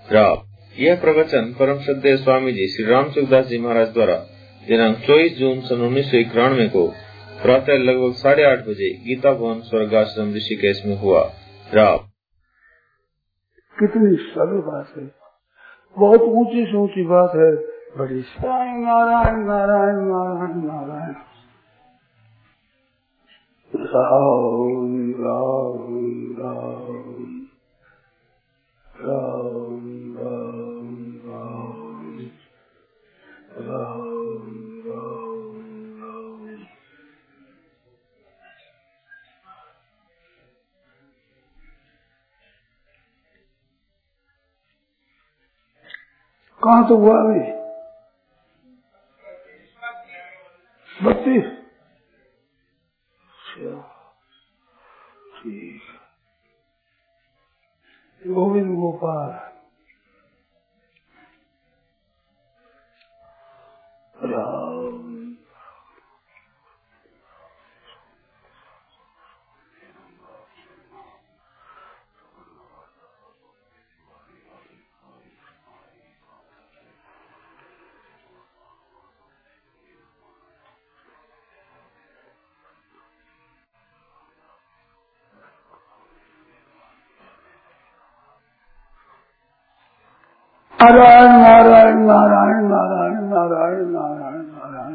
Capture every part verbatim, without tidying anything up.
राव यह प्रवचन परम श्रद्धेय स्वामी जी श्री राम सुखदास जी महाराज द्वारा दिनांक चौबीस जून सन उन्नीस सौ इक्यानवे को प्रातः लगभग साढ़े आठ बजे गीता भवन स्वर्गाश्रम ऋषिकेश में हुआ। राव कितनी सरल बात है, बहुत ऊंची से ऊंची बात है, बड़ी नारायण नारायण नारायण नारायण नारायण राम राम राम राम राम राम राम राम राम। कहाँ तो हुआ अभी बत्तीस ठीक। गोविंद गोपाल राम नारायण नारायण नारायण नारायण नारायण नारायण नारायण।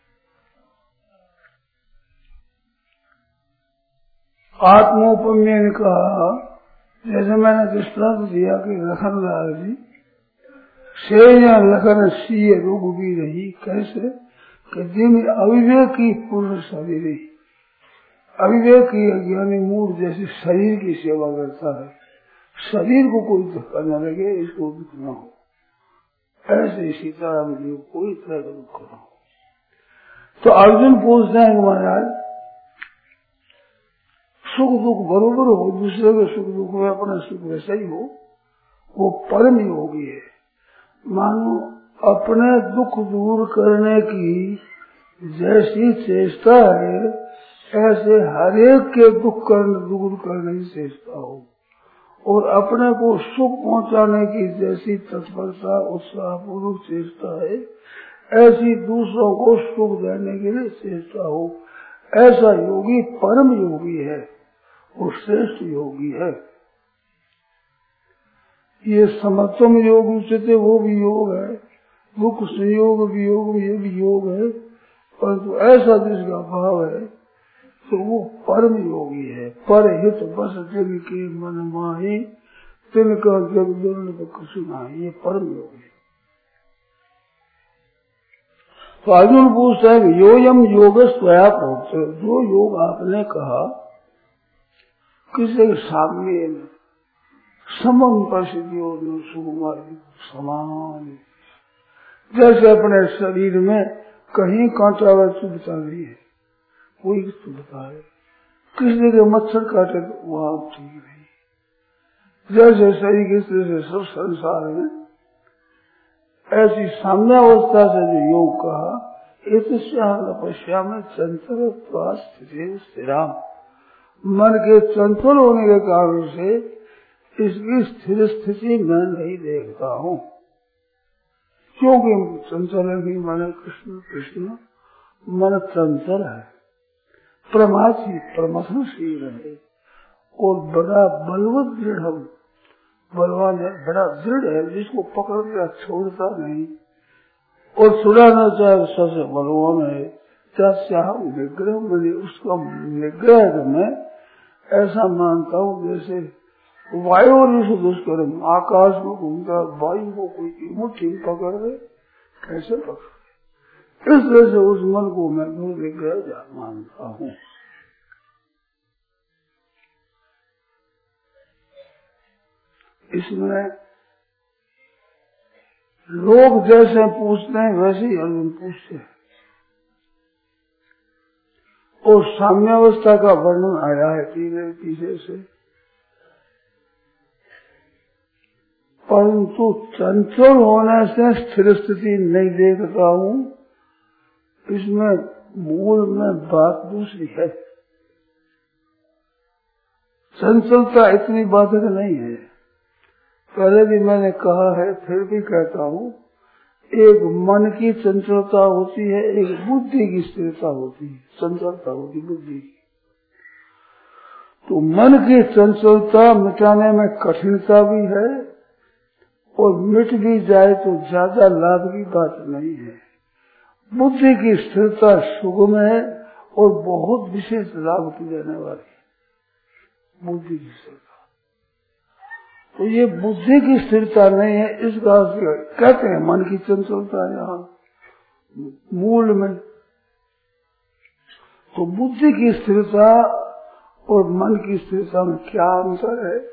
आत्मोपम्य ने कहा, जैसे मैंने दृष्टांत दिया कि लखन लाल जी से या लखन सी रोग भी रही, कैसे कि दिन अविवेकी पूर्ण शरीर अविवेकी अज्ञानी मूड जैसे शरीर की सेवा करता है, शरीर को कोई धक्का न लगे, इसको दुख न हो, ऐसे सीताराम जी को कोई तरह का दुख न हो। तो अर्जुन पूछते हैं कि महाराज सुख दुख बरोबर हो, दूसरे के सुख दुख में अपना सुख वैसा ही हो, वो परम योगी है। मानो अपने दुख दूर करने की जैसी चेष्टा है, ऐसे हरेक के दुख करने दूर करने की चेष्टा हो, और अपने को सुख पहुंचाने की जैसी तत्परता उत्साह पूर्वक चेष्टा है, ऐसी दूसरों को सुख देने के लिए चेष्टा हो, ऐसा योगी परम योगी है, वो श्रेष्ठ योगी है। ये समत्वम योग उच्चते वो भी योग है, दुख संयोग वियोग ये भी योग है, परंतु ऐसा जिसका भाव है तो वो परम योगी है। पर हित बस जग के मन माही, तिनका जग दुर्लभ कछु नाही, ये परम योगी। तो अर्जुन पूछता है योयम योग स्वया प्रोक्त, जो योग आपने कहा किसी के सामने समम परिस्थितियों सुकुमारी समान, जैसे अपने शरीर में कहीं कांटा व चुभता नहीं है, कोई चुभता है, किसी के मच्छर काटे तो वहां ठीक नहीं, जैसे शरीर के से सब संसार में ऐसी साम्यावस्था से जो योग कहा, तपस्या में चंचल स्थिराम, मन के चंचल होने के कारण से इसकी स्थिर स्थिति मैं नहीं देखता हूँ, क्योंकि चंचल है, मन कृष्ण कृष्ण मन चंचल है, प्रमाची प्रमथनशील है, और बड़ा बलवत दृढ़ बलवान है, बड़ा दृढ़ है, जिसको पकड़ कर छोड़ता नहीं, और छुड़ाना चाहे सबसे बलवान है। चाहे निग्रह मैंने उसका निग्रह मैं ऐसा मानता हूँ जैसे वायु और दुष्कर्म आकाश में घूमता, वायु को कोई मुट्ठी पकड़ दे, कैसे पकड़, इस तरह से उस मन को मैं निग्रह मानता हूँ। इसमें लोग जैसे पूछते हैं वैसे ही अर्जुन पूछते हैं, और साम्यावस्था का वर्णन आया है तीसरे पीछे से, परंतु चंचल होने से स्थिर स्थिति नहीं देखता हूँ, इसमें मूल में बात दूसरी है। चंचलता इतनी बाधक नहीं है, पहले भी मैंने कहा है, फिर भी कहता हूँ, एक मन की चंचलता होती है, एक बुद्धि की स्थिरता होती है। चंचलता होती बुद्धि की। तो मन की चंचलता मिटाने में कठिनता भी है, और मिट भी जाए तो ज्यादा लाभ की बात नहीं है। बुद्धि की स्थिरता सुगम है और बहुत विशेष लाभ की देने वाली है बुद्धि की स्थिरता। तो ये बुद्धि की स्थिरता नहीं है, इसका कहते हैं मन की चंचलता यहाँ मूल में। तो बुद्धि की स्थिरता और मन की स्थिरता में क्या अंतर है?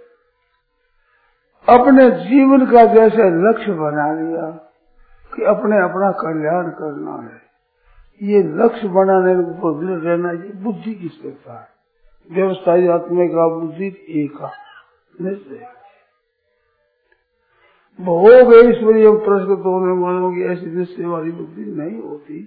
अपने जीवन का जैसे लक्ष्य बना लिया कि अपने अपना कल्याण करना है, ये लक्ष्य बनाने पर दृढ़ रहना, ये बुद्धि की स्थिरता है। व्यवस्थाई आत्मिका बुद्धि एक निश्चय भोग ऐश्वर्य प्रस्तुत होने वालों की ऐसी निश्चय वाली बुद्धि नहीं होती।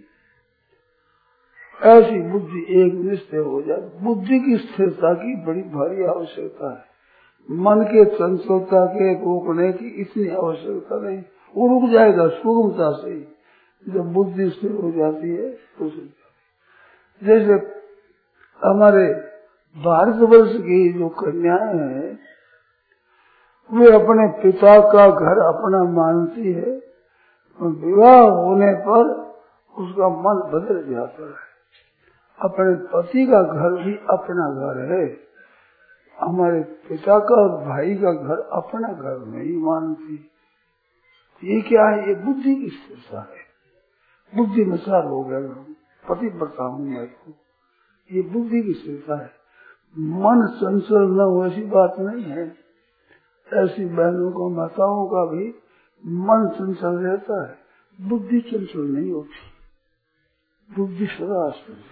ऐसी बुद्धि एक निश्चय हो जाए। बुद्धि की स्थिरता की बड़ी भारी आवश्यकता है। मन के चंचलता के रोकने की इतनी आवश्यकता नहीं, वो रुक जाएगा सुगमता से। जब बुद्धि स्थिर हो जाती है तो जैसे हमारे भारतवर्ष की जो कन्याएं हैं, वे अपने पिता का घर अपना मानती है, विवाह होने पर उसका मन बदल जाता है। अपने पति का घर भी अपना घर है, हमारे पिता का और भाई का घर अपना घर नहीं मानती। ये क्या है? ये बुद्धि की स्थिरता है। बुद्धि अनुसार हो गया, पति बता हूँ मैं को, ये बुद्धि की स्थिरता है। मन चंचल न हो ऐसी बात नहीं है। ऐसी बहनों को माताओं का भी मन चंचल रहता है, बुद्धि चंचल नहीं होती। बुद्धि सदा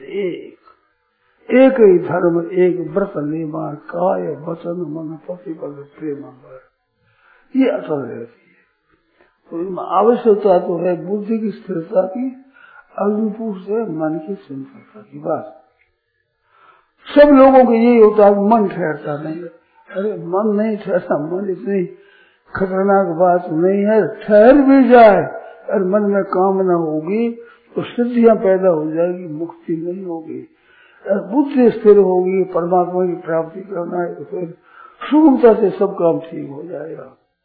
एक एक ही धर्म एक व्रत नियमा काय वचन मन प्रतिबद्ध प्रेम, ये अटल रहती है। तो इनमें आवश्यकता तो है बुद्धि की स्थिरता की, अग्निपुर से मन की चंचलता की बात। सब लोगों को यही होता है, मन ठहरता नहीं। अरे मन नहीं ठहरता, मन इतनी खतरनाक बात नहीं है। ठहर भी जाए और मन में कामना होगी तो सिद्धियां पैदा हो जाएगी, मुक्ति नहीं होगी। बुद्धि स्थिर होगी, परमात्मा की प्राप्ति करना है तो फिर सुगमता से सब काम ठीक हो जाएगा।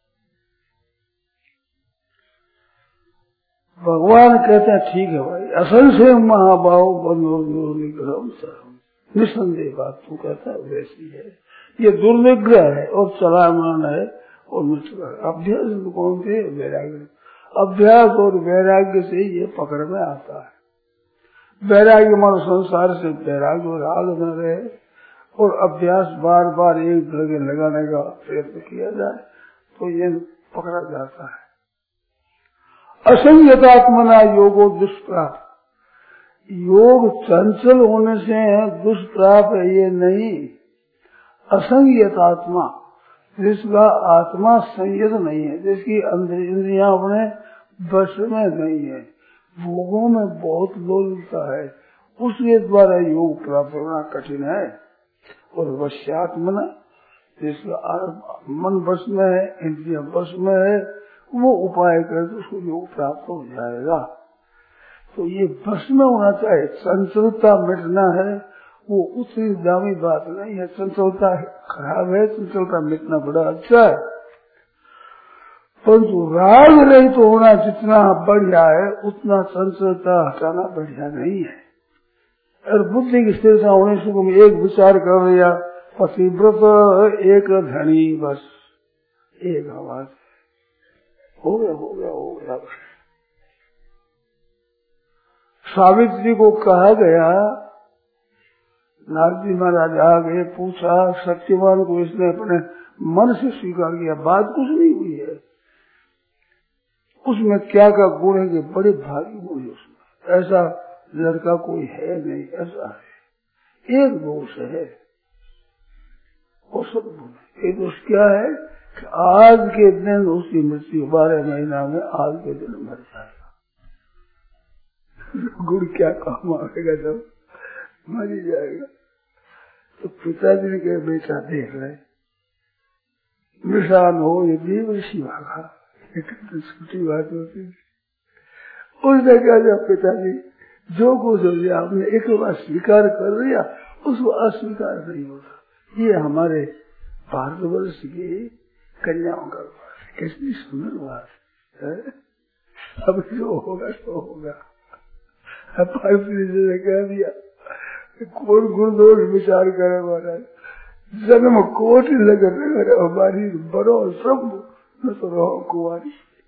भगवान कहते हैं ठीक है भाई, असल से महाभाव बंधो निग्रह सर्व, निसंदेह बात तू कहता है वैसी है। ये दुर्निग्रह है और चलायमान है और मित्र अभ्यास कौन थे? वैराग्य। अभ्यास और वैराग्य से ये पकड़ में आता है। वैराग्य मानो संसार से वैराग्य और आग न रहे, और अभ्यास बार बार एक जगह लगाने का प्रयत्न किया जाए तो ये पकड़ा जाता है। असंयतात्मना योगो दुष्प्राप, योग चंचल होने से दुष्प्राप है ये नहीं। असंयत आत्मा, जिसका आत्मा संयत नहीं है, जिसकी इंद्रियां अपने वश में नहीं है, भोगों में बहुत लोलता है, उसके द्वारा योग प्राप्त होना कठिन है। और वश्यात्मना, जिसका मन वश में है, इंद्रिया वश में है, वो उपाय करे तो उसको योग प्राप्त हो जाएगा। तो ये वश में होना चाहिए। चंचलता मिटना है वो उतनी दामी बात नहीं है। चंचलता खराब है, चंचलता मिटना बड़ा अच्छा है, परंतु राग रहित तो होना जितना बढ़िया है उतना चंचलता हटाना बढ़िया नहीं है। और बुद्धि की स्थिरता होने से तुम एक विचार कर लिया, पतिव्रत एक धनी, बस एक आवाज हो गया हो गया हो गया। सावित्री को कहा गया, नारद जी महाराज आ गए, पूछा, सत्यवान को इसने अपने मन से स्वीकार किया, बात कुछ नहीं हुई है। उसमें क्या क्या गुण है कि बड़े भागी गुण है उसमें, ऐसा लड़का कोई है नहीं, ऐसा है। एक दोष है, वो सब गुण। एक दोष क्या है कि आज के दिन उसकी मृत्यु बारह महीना में आज के दिन मर जाएगा। गुण क्या काम आएगा जब मर ही जाएगा। तो पिताजी ने कहा बेटा देख रहे, निशान हो ये देव ऋषि भागा, छोटी बात होती। उसने क्या जब पिताजी जो कुछ हो गया आपने एक बार स्वीकार कर लिया, उसको अस्वीकार नहीं होता। ये हमारे भारतवर्ष की कन्याओं का बात है, कितनी सुंदर बात है। अब जो होगा तो होगा। पार्वती जी ने कह दिया, कौन गुरुदोष विचार करे महाराज, जन्म कोटि लगन करे हमारी बड़ो सब न तो रहो कुमारी।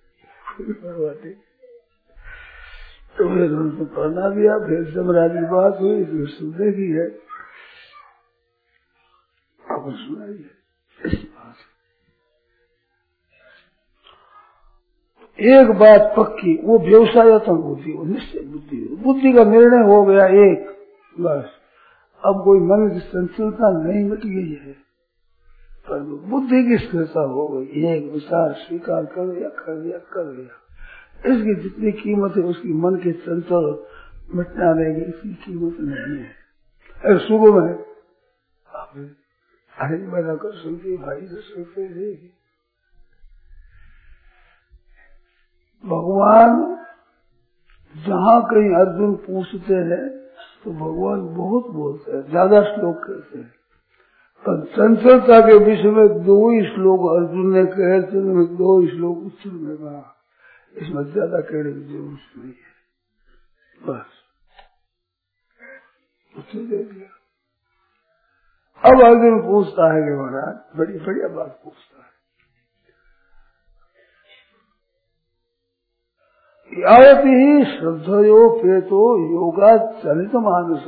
तो फिर उनको पढ़ना दिया, फिर जमराज की बात हुई, फिर सुनने की है। अब सुनाइए इस बात। एक बात पक्की, वो व्यवसायत्मक बुद्धि, वो निश्चय बुद्धि, बुद्धि का निर्णय हो गया एक, बस। अब कोई मन की संचलता नहीं मिट गई है, पर बुद्धि की स्थिरता हो गई। एक विचार स्वीकार कर लिया कर लिया कर लिया, इसकी जितनी कीमत है उसकी मन के चंचल मिटना रहेगी, इसकी कीमत नहीं है। अरे सुबह में अरे मैंने कर सुनती भाई से सुनते रहेगी, भगवान जहाँ कहीं अर्जुन पूछते हैं तो भगवान बहुत बोलते हैं, ज्यादा श्लोक कहते हैं, पर चंचलता के विषय में दो ही श्लोक अर्जुन ने कहे, तो दो ही श्लोक उत्तर में कहा, इसमें ज्यादा कहने की जरूरत नहीं है, बस उत्तर दे दिया। अब अर्जुन पूछता है कि महाराज बड़ी बढ़िया बात पूछता है, आयति ही श्रद्धयो पेतो योगा चलित मानस।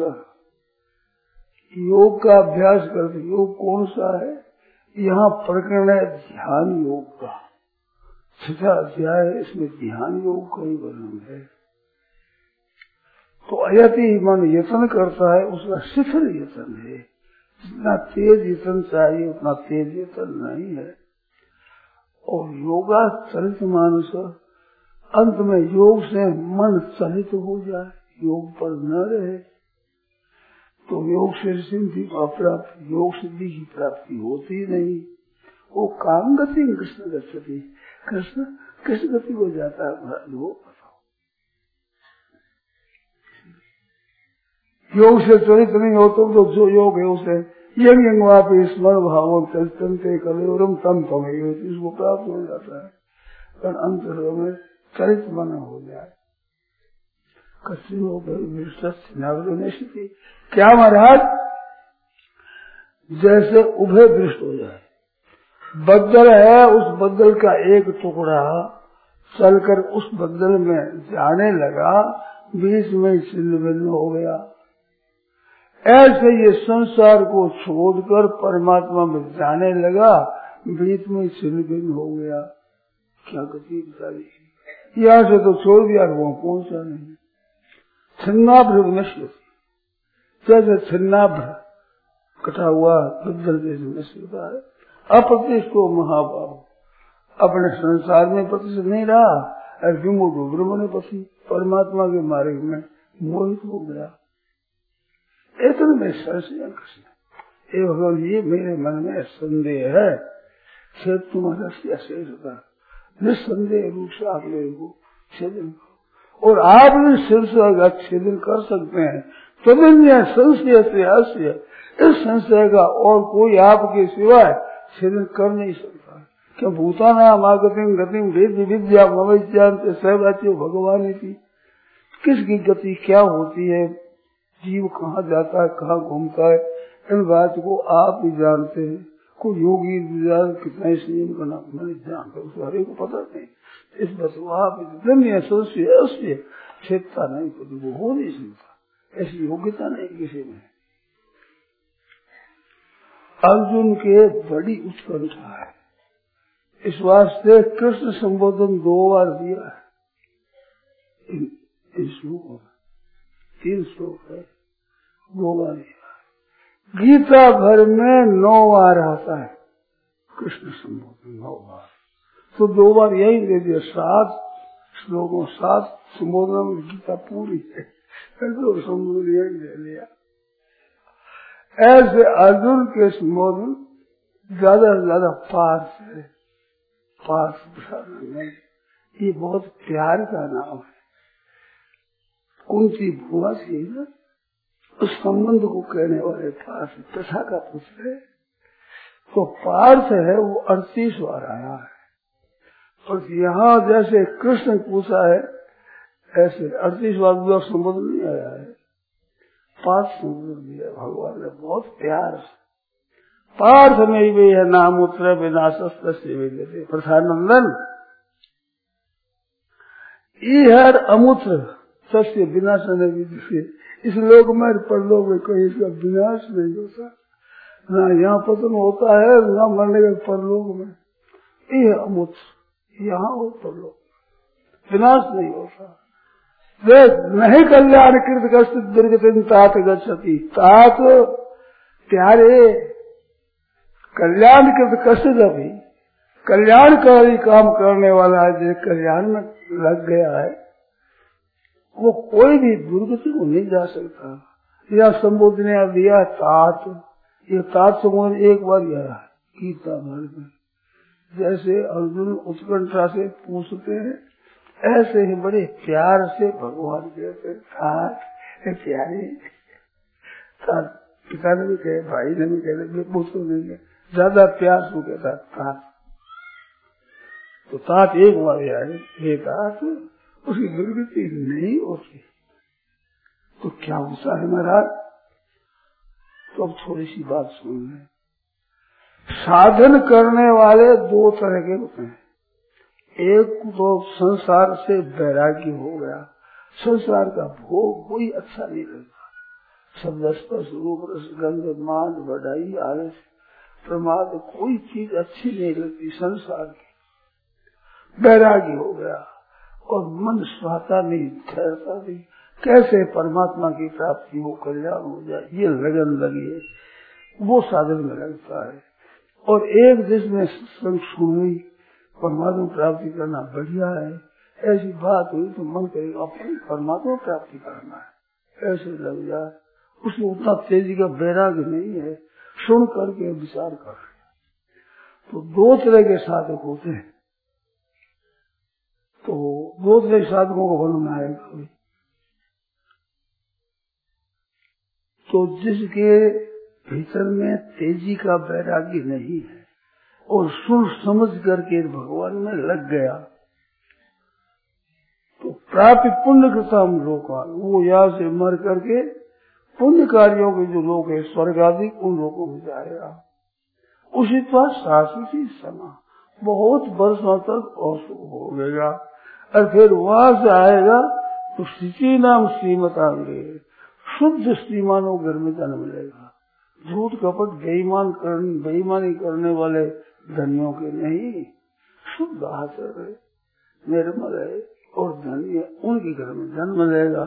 योग का अभ्यास करते, योग कौन सा है, यहाँ प्रकरण है ध्यान योग का, छठा अध्याय है, इसमें ध्यान योग का ही वर्णन है। तो अयति मन यत्न करता है, उसका शिखर यत्न है, जितना तेज यत्न चाहिए उतना तेज यत्न नहीं है। और योगा चलित मानस, अंत में योग से मन चलित हो जाए, योग पर न रहे, तो योग से सिद्धि का प्राप्ति, योग सिद्धि की प्राप्ति होती नहीं। वो काम गति कृष्ण गति, कृष्ण किस गति को जाता है वो बताओ। योग से चलित नहीं हो तो, तो जो योग है उसे यंग यंग वाप स्मरण भाव चलते कलोरम तम तम इसको प्राप्त हो जाता है, पर अंत में चरित बना हो जाए। कसी हो गई स्थिति क्या महाराज, जैसे उभय दृष्ट हो जाए, बद्दल है, उस बद्दल का एक टुकड़ा चलकर उस बद्दल में जाने लगा, बीच में छिन्न भिन्न हो गया। ऐसे ये संसार को छोड़कर परमात्मा में जाने लगा, बीच में छिन्न भिन्न हो गया। क्या गति बताई, यहाँ से तो छोड़ दिया, वहां पहुंचा नहीं। छिन्नाभ्र नश्य, जैसे छिन्नाभ्र कटा हुआ बद्दल जैसे नश्य होता है। अप्रतिष्ठो महाभाव, अपने संसार में प्रतिष्ठित नहीं रहा, और विमूढ़ ब्रह्म ने पति परमात्मा के मार्ग में मोहित हो गया। इतने में संशय कृष्ण, ये भगवान ये मेरे मन में संदेह है, सिर्फ तुम्हारा शेष होता निसंदेह रूप से आप लोगों को छेदन करो, और आप भी सिर से अगर छेदन कर सकते हैं तो संशय से हास्य, इस संशय का और कोई आपके सिवाय छेदन कर नहीं सकता। क्या भूतानाम आगतिम गतिम वेद विद्या मविज्ञान सहवाच्य भगवान की, किसकी गति क्या होती है, जीव कहाँ जाता है कहाँ घूमता है, इन बात को आप ही जानते हैं। कोई योगी कितना संयम करना मैंने जानता, उसको हरे को पता नहीं। इस बस आप संशय छेदता नहीं, तो वो हो नहीं सकता, ऐसी योग्यता नहीं किसी में। अर्जुन के बड़ी उत्कंठा है, इस वास्ते कृष्ण संबोधन दो बार दिया है इन, इन श्लोकों में, तीन श्लोक है, दो बार दिया। गीता भर में नौ बार आता है कृष्ण संबोधन, नौ बार, तो दो बार यही दे दिया, सात श्लोकों सात संबोधन में गीता पूरी है, तो संबोधन यही दे लिया। ऐसे अर्जुन के संबोधन ज्यादा से ज्यादा पार्थ है, पार्थ नहीं, ये बहुत प्यार का नाम है। कुंती भुआ से ना उस संबंध को कहने वाले पार्थ तथा का पुत्र है। तो पार्थ है वो अड़तीस बार आया है, और यहाँ जैसे कृष्ण पूछा है ऐसे अड़तीस बार दूसरा संबोधन नहीं आया है, पार्थ संबोधन दिया भगवान ने बहुत प्यार से। पार्थ में भी है नाम उत्तर विनाशस्त्र से भी देते प्रधानंदन हर अमूत्र सस्य विनाश नहीं दिखे। इस लोक में परलोक में कोई इसका विनाश नहीं होता, ना यहाँ पतन होता है ना मरने के परलोक में। यह अमूत्र यहाँ हो परलोक विनाश नहीं होता। देख नहीं कल्याण कृत कष्ट दुर्गति तात गच्छति, तात प्यारे कल्याण कृत कष्ट जब ही कल्याणकारी काम करने वाला है, जो कल्याण में लग गया है वो कोई भी दुर्गति को नहीं जा सकता। यह संबोधन दिया तात, ये तात संबोधन एक बार यह गीता भर में। जैसे अर्जुन उत्कंठा से पूछते हैं ऐसे ही बड़े प्यार से भगवान कहते तात प्यारे। तात पिता ने भी कहे, भाई ने भी कहे, पूछो नहीं ज्यादा प्यार से कहता तात। तो तात एक बार आए हे तात उसकी दुर्गति नहीं होती तो क्या होता है महाराज। तो अब थोड़ी सी बात सुन लें। साधन करने वाले दो तरह के होते हैं, एक तो संसार से वैराग्य हो गया, संसार का भोग कोई अच्छा नहीं लगता, शब्द स्पर्श रूप रस गंध मान बढ़ाई आलस प्रमाद कोई चीज अच्छी नहीं लगती, संसार की वैराग्य हो गया और मन स्वाता नहीं ठहरता नहीं, कैसे परमात्मा की प्राप्ति हो कल्याण हो जाए ये लगन लगी है, वो साधन में लगता है। और एक जिसमें संग सुनी परमात्मा प्राप्ति करना बढ़िया है, ऐसी बात हुई तो मन करेगा अपनी परमात्मा प्राप्ति करना है, ऐसे लग जाए। उसमें उतना तेजी का वैराग्य नहीं है, सुन करके विचार कर। तो दो तरह के साधक होते हैं, तो दो तरह के साधकों को वर्णन आएगा। तो जिसके भीतर में तेजी का वैराग्य नहीं है और सुन समझ करके भगवान में लग गया तो प्राप्ति पुण्य कृता हम लोग वो यहाँ से मर करके पुण्य कार्यों के जो लोग है स्वर्ग आदि उन लोगों में जाएगा। उसी तरह शाश्वती समा बहुत वर्षों तक और होगा और फिर वहां से आएगा तो स्थिति नाम श्रीमतांगे शुद्ध श्रीमानों घर में जन्म लेगा। झूठ कपट बेईमान करने बेईमानी करने वाले धनियों के नहीं, शुद्ध आचरण है, निर्मल है और धनी है, उनके घर में जन्म लेगा।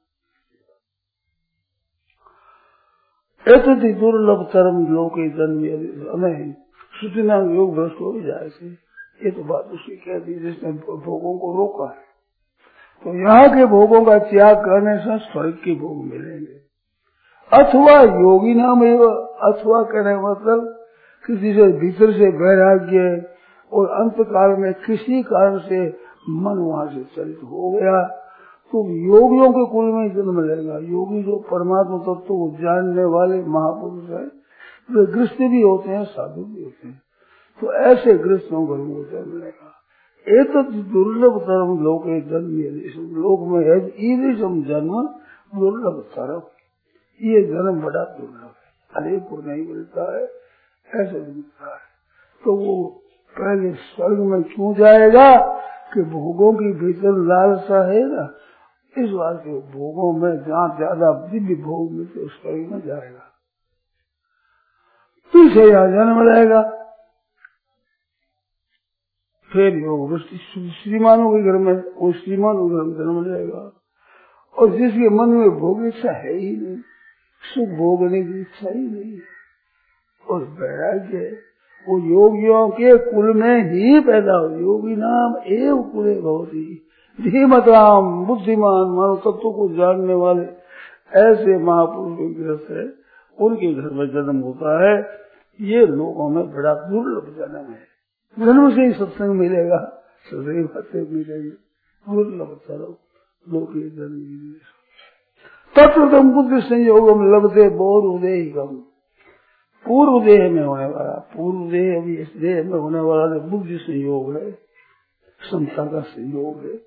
एतति दुर्लभ कर्म लोके जन्म नहीं श्रुति नाम योग भ्रष्ट हो जाए। ये तो बात उसकी कह दी जिसने भोगों को रोका है। तो यहाँ के भोगों का त्याग करने से स्वर्ग के भोग मिलेंगे। अथवा योगी नाम एवं अथवा कहने मतलब किसी से भीतर से वैराग्य और अंत काल में किसी कारण से मन वहां से चलित हो गया तो योगियों के कुल में जन्म लेगा। योगी जो परमात्मा तत्व तो को जानने वाले महापुरुष है, वे गृहस्थ भी होते हैं साधु भी होते हैं, तो ऐसे गृहस्थों को जन्म लेगा। एक तो दुर्लभ धर्म लोग जन्म लोक में है ईदम जन्म दुर्लभ धर्म, ये जन्म बड़ा दुर्लभ है, हरेक को नहीं मिलता है, ऐसे मिलता है। तो वो पहले स्वर्ग में क्यों जाएगा कि भोगों की भीतर लालसा है ना, इस बार के भोगों में जहाँ ज्यादा दिव्य भोग मिलते उस स्वर्ग में जाएगा, पीछे यहाँ जन्म रहेगा। फिर योग श्रीमानों के घर में वो श्रीमानों के घर में जन्म लेगा। और जिसके मन में भोग इच्छा है ही नहीं, सुख भोगने की इच्छा ही नहीं और वैराग्य वो योगियों के कुल में ही पैदा हो। योगी नाम एव कुले भवति धीमताम बुद्धिमान मानव तत्व को जानने वाले ऐसे महापुरुष ग्रस्त है, उनके घर में जन्म होता है। ये लोगों में बड़ा दुर्लभ जन्म है। जन्म से ही सत्संग मिलेगा, सदैव फतेह मिलेगी, दुर्लभ चलो लोग ये जन्म। तत्वतम बुद्धि संयोगम लभते बोर उदयगम, पूर्व देह में होने वाला, पूर्व देह अभी इस देह में होने वाला बुद्धि संयोग है, समता का संयोग है,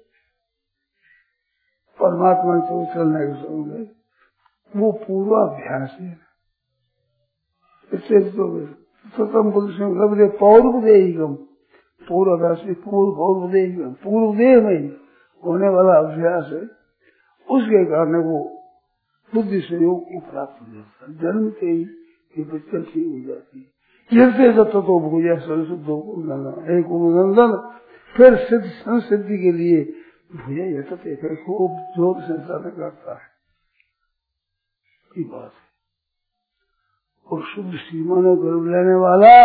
परमात्मा से चलने का संयोग है, वो पूर्वाभ्यास है। इससे तो सतम बुद्धि संयोग लभते पौर्व देहिगम, पूर्वाभ्यास में पूर्व पौर्व देहिगम, पूर्व देह में होने वाला अभ्यास है, उसके कारण वो बुद्धि संयोग को प्राप्त हो जाता है। जन्म से ही ये बच्चा ठीक हो जाती है। जैसे तत्व तो भूजा संशुद्ध एक नंदन, फिर सिद्ध संसिद्धि के लिए भूजा यथ फिर खूब जोर संसाधन करता है, ये बात है। और शुद्ध सीमा ने गर्भ लेने वाला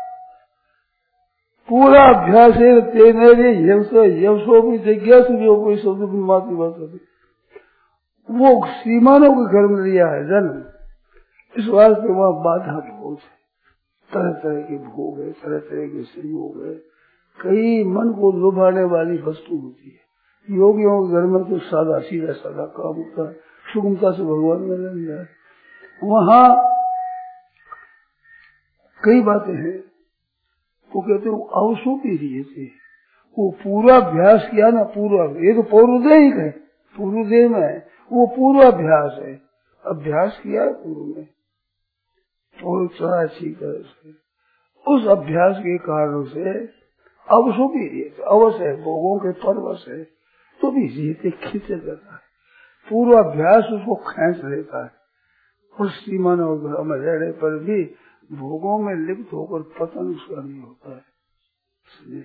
पूरा अभ्यास है, तेरे यवसो भी जिज्ञासु जो कोई शब्द भी मातृभाषा होती, वो सीमानों के घर में लिया है जन्म। इस वास्ते वहाँ बाधा बहुत है, तरह तरह के भोग है, तरह तरह के संयोग है, कई मन को लुभाने वाली वस्तु होती है। योगियों के घर में तो सादा सीधा सादा काम होता है, सुगमता से भगवान में लग जाए। वहाँ कई बातें हैं, वो कहते वो अवसों के लिए थे, वो पूरा अभ्यास किया ना, पूरा ये तो पौर्वदेह है, पूर्वदेह में है, वो पूर्वाभ्यास है, अभ्यास किया है पूर्व में पूर्व चौरासी तरह से, उस अभ्यास के कारण से अवसों भी अवश्य है, भोगों के परवश है, तो भी जीते खींचे जाता है, पूर्वाभ्यास उसको खींच लेता है। और सीमा में रहने पर भी भोगों में लिप्त होकर पतन उसका नहीं होता है,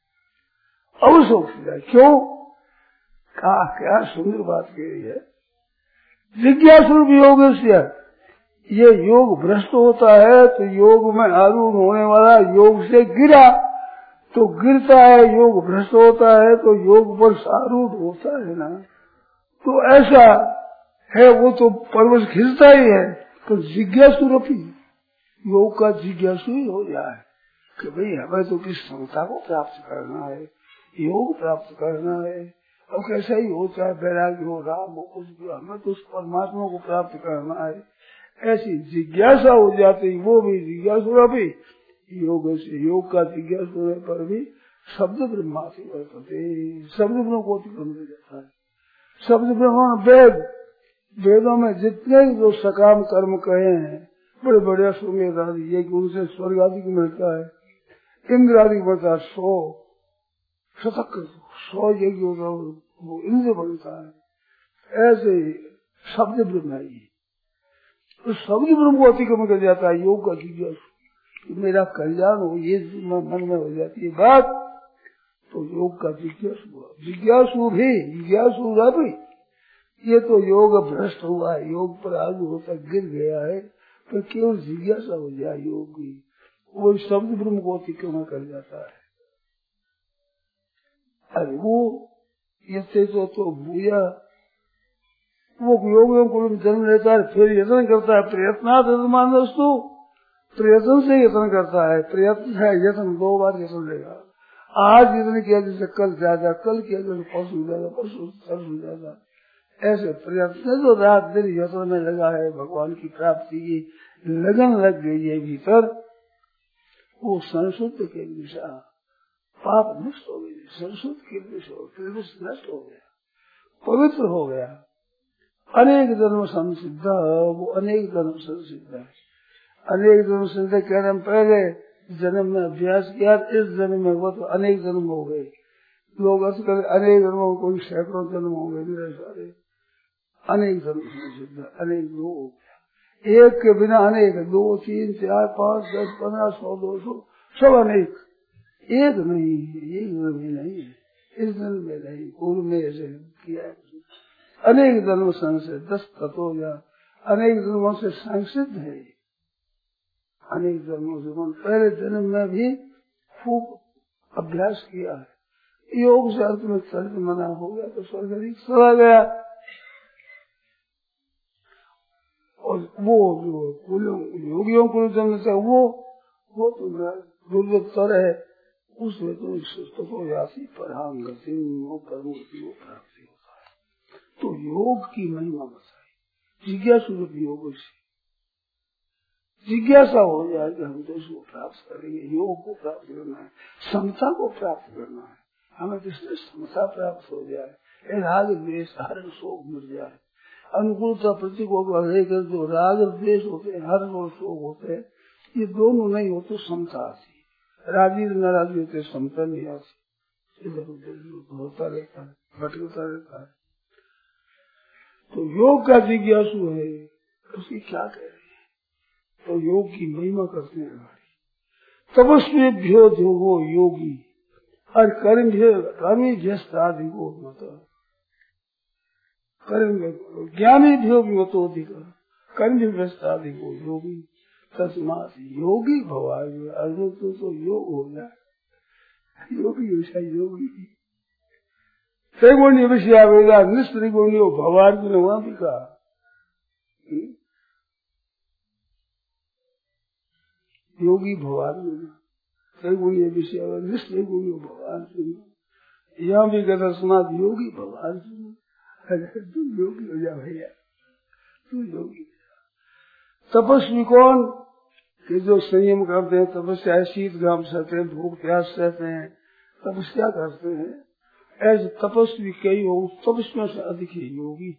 अवश्य। क्यों कहा, क्या सुंदर बात कही है, जिज्ञासु योग से ये योग भ्रष्ट होता है, तो योग में आरूढ़ होने वाला योग से गिरा तो गिरता है, योग भ्रष्ट होता है तो योग पर आरूढ़ होता है ना, तो ऐसा है, वो तो पर्वत खिंचता ही है। तो जिज्ञासु रखी योग का जिज्ञासु ही हो जाए कि भाई हमें तो किस क्षमता को प्राप्त करना है, योग प्राप्त करना है, अब कैसा ही हो, चाहे वैराग्य हो, राम हो, कुछ भी, हमें तो उस परमात्मा को प्राप्त करना है, ऐसी जिज्ञासा हो जाती। वो भी जिज्ञासु भी योग से, योग का जिज्ञासु होने पर भी शब्द ब्रह्मासी वर्तते, शब्द ब्रह्म को अतिक्रम हो जाता है। शब्द ब्रह्म वेद, वेदों में जितने जो सकाम कर्म कहे हैं, बड़े बड़े सुमेध आदि, ये कि उनसे स्वर्ग आदि को मिलता है, इंद्र आदि बनता है, सौ शतक सौ यज्ञ होगा वो इंद्र बनता है। ऐसे शब्द ब्रह्म है, तो शब्द ब्रह्म को अतिक्रम कर जाता है योग का जिज्ञासु, मेरा कल्याण हो, ये मन में हो जाती है बात, तो योग का जिज्ञासु हुआ। जिज्ञासु भी जिज्ञासु हुआ भी, ये तो योग भ्रष्ट हुआ है, योग पर आगे होता गिर गया है, तो केवल जिज्ञासा हो जाए योग की, वो शब्द ब्रह्म को अतिक्रमण कर जाता है। अरे वो इससे तो, तो भूया वो योगियों को जन्म लेता है, फिर यत्न करता है, प्रयत्नात् यजमान वस्तु, प्रयत्न से यत्न करता है, प्रयत्न है यत्न, दो बार यत्न लेगा। आज यत्न किया जैसे कल ज्यादा, कल किया जैसे परसों ज्यादा, परसों परसों ज्यादा, ऐसे प्रयत्न जो रात दिन यत्न में लगा है, भगवान की प्राप्ति की लगन लग गई है भीतर, वो संशुद्ध के दिशा पाप नष्ट हो गई, संशुद्ध के दिशा नष्ट हो गया, पवित्र हो गया, अनेक जन्म संसिद्ध, वो अनेक जन्म संसिद्ध है। अनेक जन्म संसिद्ध कहने में पहले जन्म में अभ्यास किया, इस जन्म में वो तो अनेक जन्म हो गए। लोग अर्थ कर अनेक जन्म, कोई सैकड़ों जन्म हो गए, मेरे सारे अनेक जन्म संसिद्ध, अनेक दो हो गया, एक के बिना अनेक, दो तीन चार पाँच दस पंद्रह सौ दो सौ सब अनेक, एक नहीं है, एक जन्म नहीं है, इस जन्म में नहीं, पूर्व में ऐसे किया है। अनेक जन्म संसिद्ध, दस तत्व या अनेक जन्मों से संसिद्ध है, अनेक जन्मों से पहले जन्म में भी खूब अभ्यास किया है, योग से अर्थ में चरित मना हो गया तो स्वर्ग चला गया। और वो जो योगियों को जन्म से वो वो तो दुर्लभतर है, उसमें तो तथो यासी परांग गति परमूर्ति को प्राप्ति होता है। तो योग की महिमा बताई, जिज्ञासु रूप योग से जिज्ञासा हो जाए कि हम तो इसको प्राप्त करेंगे, योग को प्राप्त करना है, समता को प्राप्त करना है, हमें जिससे समता प्राप्त हो जाए, राग द्वेष हर शोक मिट जाए, अनुकूलता प्रतिकूल कर जो राग द्वेष होते हैं, हर और शोक होते हैं, ये दोनों नहीं हो तो समता आती, राजी नाराजी होते समता नहीं आती, इधर उधर होता रहता है, भटकता रहता है। तो योग का जिज्ञासु है, उसकी क्या कह रहे हैं? तो योग की महिमा करते हैं हमारी, तपस्वी ध्योगो योगी और कर्म कर्मी जस्तादि को मत कर्म ज्ञानी ध्योग मतो अधिक कर्म व्यस्तादि को योगी तस्मात योगी भवान अर्जुन तो, तो योग हो जाए, योगी ऐसा योगी त्रिगुणी विषय आवेगा निस्त्रिगुणी भवान ने वहां भी कहा, योगी भगवान त्रिगुणी विषय निस्त्रिगुणी भगवान सुनो, यहाँ भी कहता समाज योगी भगवान सुनो, तू योगी हो जा भैया, तू योगी। तपस्वी कौन कि जो संयम करते हैं, तपस्या शीत घाम सहते हैं, भूख प्यास सहते हैं, तपस्या करते हैं, ऐसे तपस्वी कई हो, तपस्या से अधिक ही योगी।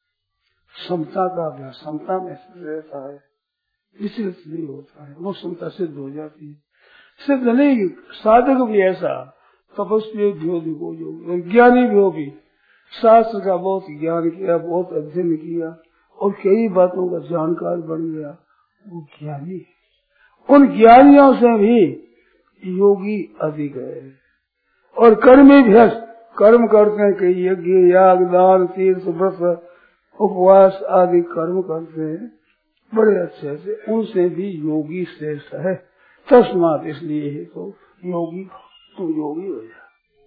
समता का अभ्यास समता में रहता है, विचलित नहीं होता है, वो समता सिद्ध हो जाती है। सिद्ध नहीं, साधक भी ऐसा तपस्वी भी हो, ज्ञानी भी हो, भी शास्त्र का बहुत ज्ञान किया, बहुत अध्ययन किया और कई बातों का जानकार बन गया, वो ज्ञानी है। उन ज्ञानियों से भी योगी अधिक है। और कर्मी भी कर्म करते हैं, कई यज्ञ याग दान तीर्थ व्रत उपवास आदि कर्म करते हैं बड़े अच्छे से, उनसे भी योगी श्रेष्ठ है। तस्मात इसलिए है तो योगी, तो योगी हो जाए।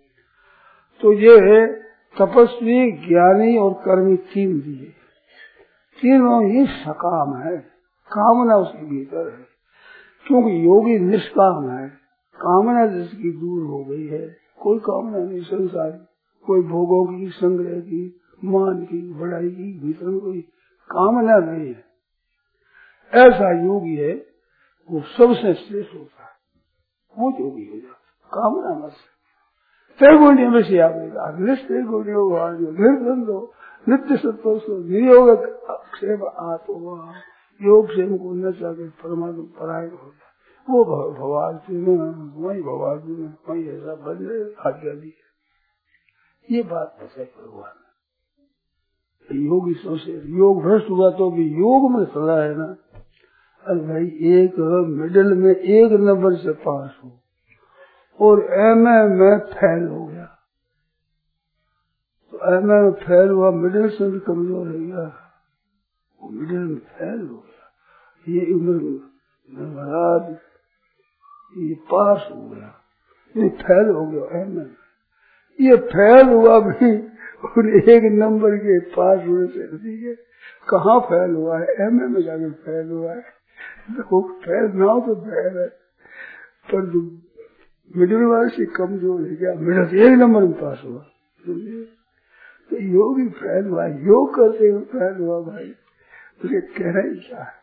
तो ये है तपस्वी ज्ञानी और कर्मी तीन दिए, तीनों ही सकाम है, कामना उसके भीतर है, क्योंकि योगी निष्काम है, कामना जिसकी दूर हो गई है, कोई कामना नहीं संसार, कोई भोगों की संग्रह की मान की बढ़ाई की भीतर कोई कामना नहीं है, ऐसा योगी है, वो सबसे श्रेष्ठ होता है, वो योगी हो जाता, कामना मत त्रिगुणी में से आवेगा निस्त्रिगुणी निर्द्वंदो नित्य संतोष नियोग क्षेम आत्मा योग से को न चाहे परमात्मा परायण हो जाए, वो भगवान से वही भगवान वही ऐसा बन रहे आज्ञा दी है। ये बात ऐसा भगवान योगी सोचे, योग भ्रष्ट हुआ तो भी योग में चला है ना। अरे भाई एक मिडिल में एक नंबर से पास हो और एम ए में फेल हो गया, तो एम ए में फेल हुआ, मिडिल से भी कमजोर है गया, वो मिडिल में फेल हो गया, ये उम्र महाराज ये पास हो गया, ये फेल हो गया एम ए में, ये फेल हुआ भी और एक नंबर के पास होने से ठीक है, कहाँ फेल हुआ है, एम ए में जाकर फेल हुआ है, तो फेल ना हो तो फेल है, पर जो मिडिल वाले से कमजोर है क्या, मिडिल एक नंबर में पास हुआ, तो योगी फेल हुआ, योग करते हुए फेल हुआ भाई, तुझे कहना ही क्या है।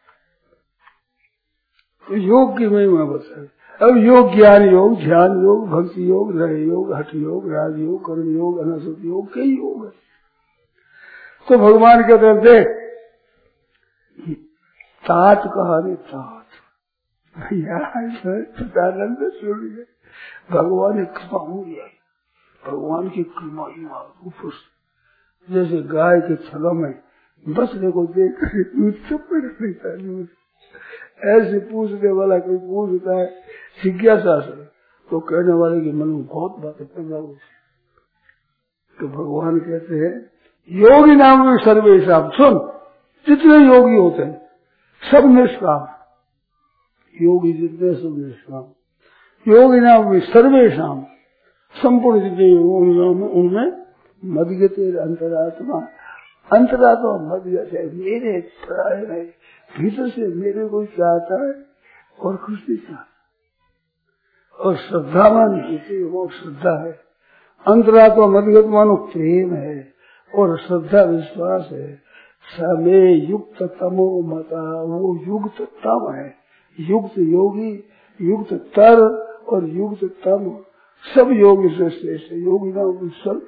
तो योग की महिमा बताए। अब योग ज्ञान योग, ध्यान योग, भक्ति योग, लय योग, हठ योग, राज योग, कर्म योग, अनासक्ति योग, कई योग है। तो भगवान कहते हैं देख तात कहा रे तात, सदानंद सुनिए, भगवान ने कृपा हुई है, भगवान की कृपा ही ऊपर, जैसे गाय के छला में बछड़े को देख कर दूध चुप रहता है, दूध ऐसे पूछने वाला कोई पूछता है जिज्ञासा से, तो कहने वाले के मन में बहुत बातें पैदा होती। तो भगवान कहते हैं योगी नाम में सर्वेशम, सुन जितने योगी होते हैं सब निष्काम, योगी जितने सब निष्काम, योगी नाम में सर्वेशम संपूर्ण जितने उनमें मदगते अंतरात्मा, अंतरात्मा मदगत है, मेरे प्राण है, भीतर से मेरे को चाहता है और कुछ नहीं चाहता, और श्रद्धावान होती वो श्रद्धा है। अंतरात्मा मदगत मानो प्रेम है और श्रद्धा विश्वास है। समय युक्त तमो मता, वो युक्त तम है, युक्त योगी, युक्त तर और युक्त तम, सब योगी से श्रेष्ठ योगी ना सर्व,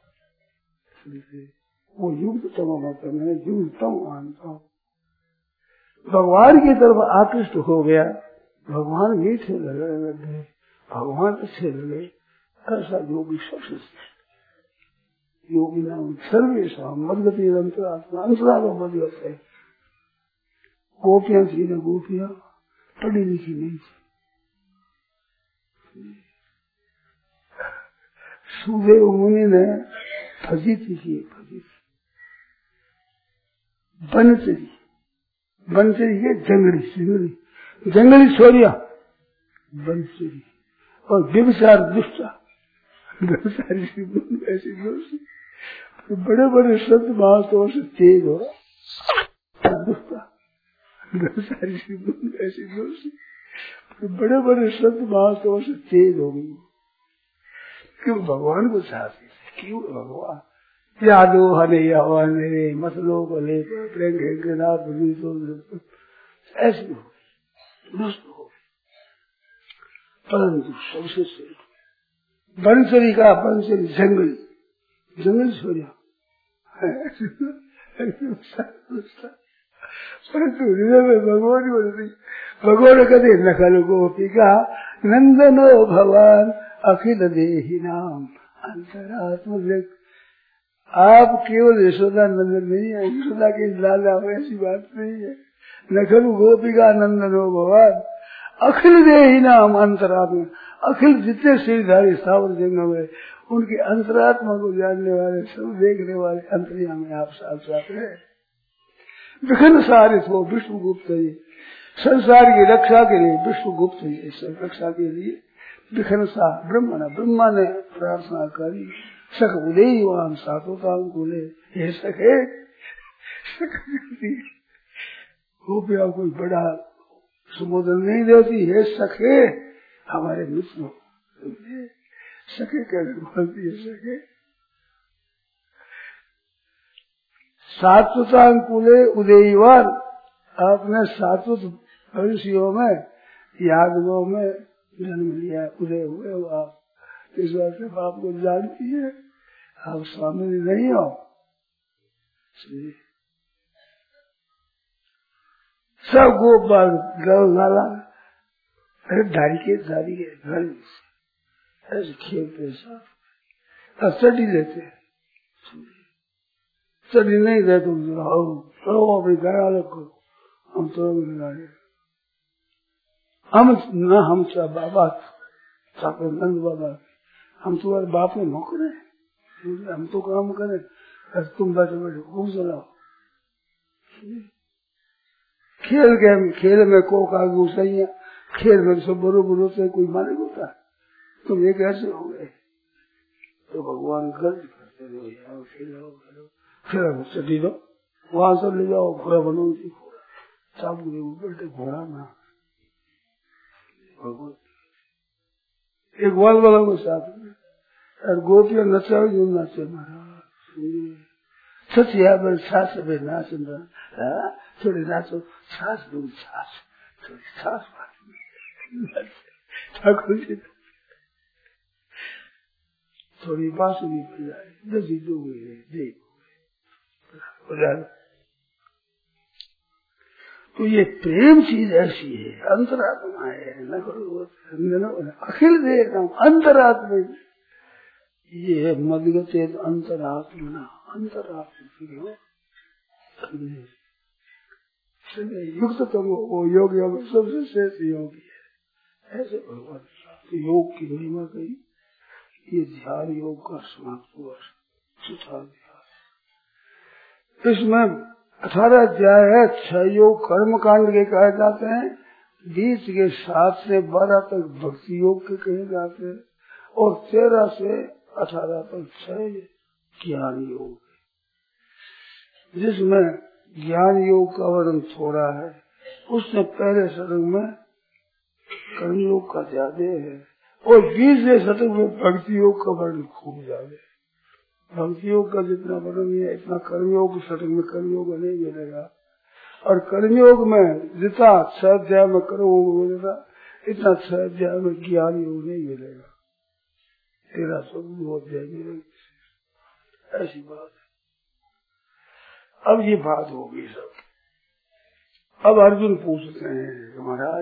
वो युक्त तम मत में युक्त तम मानता हूँ। भगवान की तरफ आकृष्ट हो गया, भगवान मीठे लगे लगे, भगवान अच्छे लगे, ऐसा योगी सबसे श्रेष्ठ योगी नाम सर्वेशा मदगति अंतरात्मा, अंतरात्मा मदगत है। गोपियां थी न गोपियां पढ़ी लिखी नहीं थी। सुदेव मुनि ने फजीती की, फजीती बनचरी, बनचरी के जंगली सिंगली, जंगली छोरिया बनचरी और व्यभिचार दुष्टा, व्यभिचारी ऐसी दोषी, बड़े बड़े शब्द महात्मा से तेज हो रहा, दुष्टा व्यभिचारी ऐसी दोषी, बड़े बड़े शब्द महात्मा से तेज हो गई। क्यों भगवान को चाहती थी, क्यों भगवान यादो हने यावान रे मसलो को ले प्रेम के नाथ ऐसी हो गई, दुष्ट हो गई। परंतु सबसे श्रेष्ठ बनसरी का बनसरी जंगली, जंगल छोड़िया परंतु हृदय में भगवान बोलती, भगवान कहते नखल गोपी का नंदनो भगवान अखिल देही नाम अंतरात्म। आप केवल यशोदा नंदन नहीं है, यशोदा के लाला हो ऐसी बात नहीं है। नखल गोपी का नंदनो भगवान अखिल देही नाम अंतरात्मा, अखिल जितने श्रीधारी स्थावर जंगम है उनके अंतरात्मा को जानने वाले, सब देखने वाले अंतर्यामी में आप साथ साथ है। विघ्न सारित हो विष्णुगुप्त है, संसार की रक्षा के लिए विष्णुगुप्त है, सब रक्षा के लिए विघ्न सा ब्रह्म ने ब्रह्मा ने प्रार्थना करी, सख उदय वाम सातोताम को ले, हे सखे गोपिया कोई बड़ा सुमोदन नहीं देती, हे सखे हमारे मित्र सके कैसे बोलती है सके। सात्वतांकुले उदयवान, आपने सात्वत भविष्यों में यादवों में जन्म लिया, उदय हुए हो आप, इस बात से आपको जानती है, आप स्वामी नहीं हो। सब गोपाल गौ नाला धारी के धारी के घर ऐसे खेलते साथ चढ़ी लेते, चढ़ी नहीं दे तुम चलो अपने घर वाले को हम तो हम न हम चा बाबा चाहे नंद बाबा, हम तुम्हारे बाप में नौकर है, हम तो काम करें, तुम बैठे बैठे खूब चलाओ। खेल के खेल में को का घुसाइया, खेल में सब बरोबर होते कोई मालिक होता है, तुम ये कैसे हो गए। तो भगवान गर्ज करते रहो, जाओ खेलो खेलो, फिर चटी दो वहां से ले जाओ, घोड़ा बनो, चाबू के ऊपर घोड़ा ना भगवान एक वाल वाला को साथ में और गोपियां नचा जो नाचे महाराज सचिया बल छाछ बे नाच थोड़ी नाचो, छाछ दो छाछ थोड़ी छाछ ठाकुर जी थोड़ी बांसुरी बजाए, दसी दो देख तो ये प्रेम चीज ऐसी है, अंतरात्मा है, न अखिल देखा अंतरात्मा, ये मदगते अंतरात्मा, अंतरात्मा युक्त तो वो योगी योग सबसे श्रेष्ठ योगी है। ऐसे भगवान योग की महिमा कही, ये ध्यान योग का समाप्त हुआ सुधार दिया। इसमें अठारह अध्याय है, छह योग कर्म कांड के कहे जाते हैं, बीच के सात से बारह तक भक्ति योग के कहे जाते हैं और तेरह से अठारह तक छह ज्ञान योग, जिसमें ज्ञान योग का वर्णन थोड़ा है। उसने पहले सर्ग में कर्म योग का ज्यादा है और बीस से शतक में भक्ति योग का वर्णन खूब ज्यादा। भक्ति योग का जितना वर्णन है इतना कर्मयोग शतक में कर्मयोग नहीं मिलेगा। और कर्मयोग में जितना छह अध्याय में कर्मयोग मिलेगा इतना छह अध्याय में ज्ञान योग नहीं मिलेगा। तेरह सौ अध्याय मिलेगा। ऐसी बात है। अब ये बात होगी सब। अब अर्जुन पूछते हैं महाराज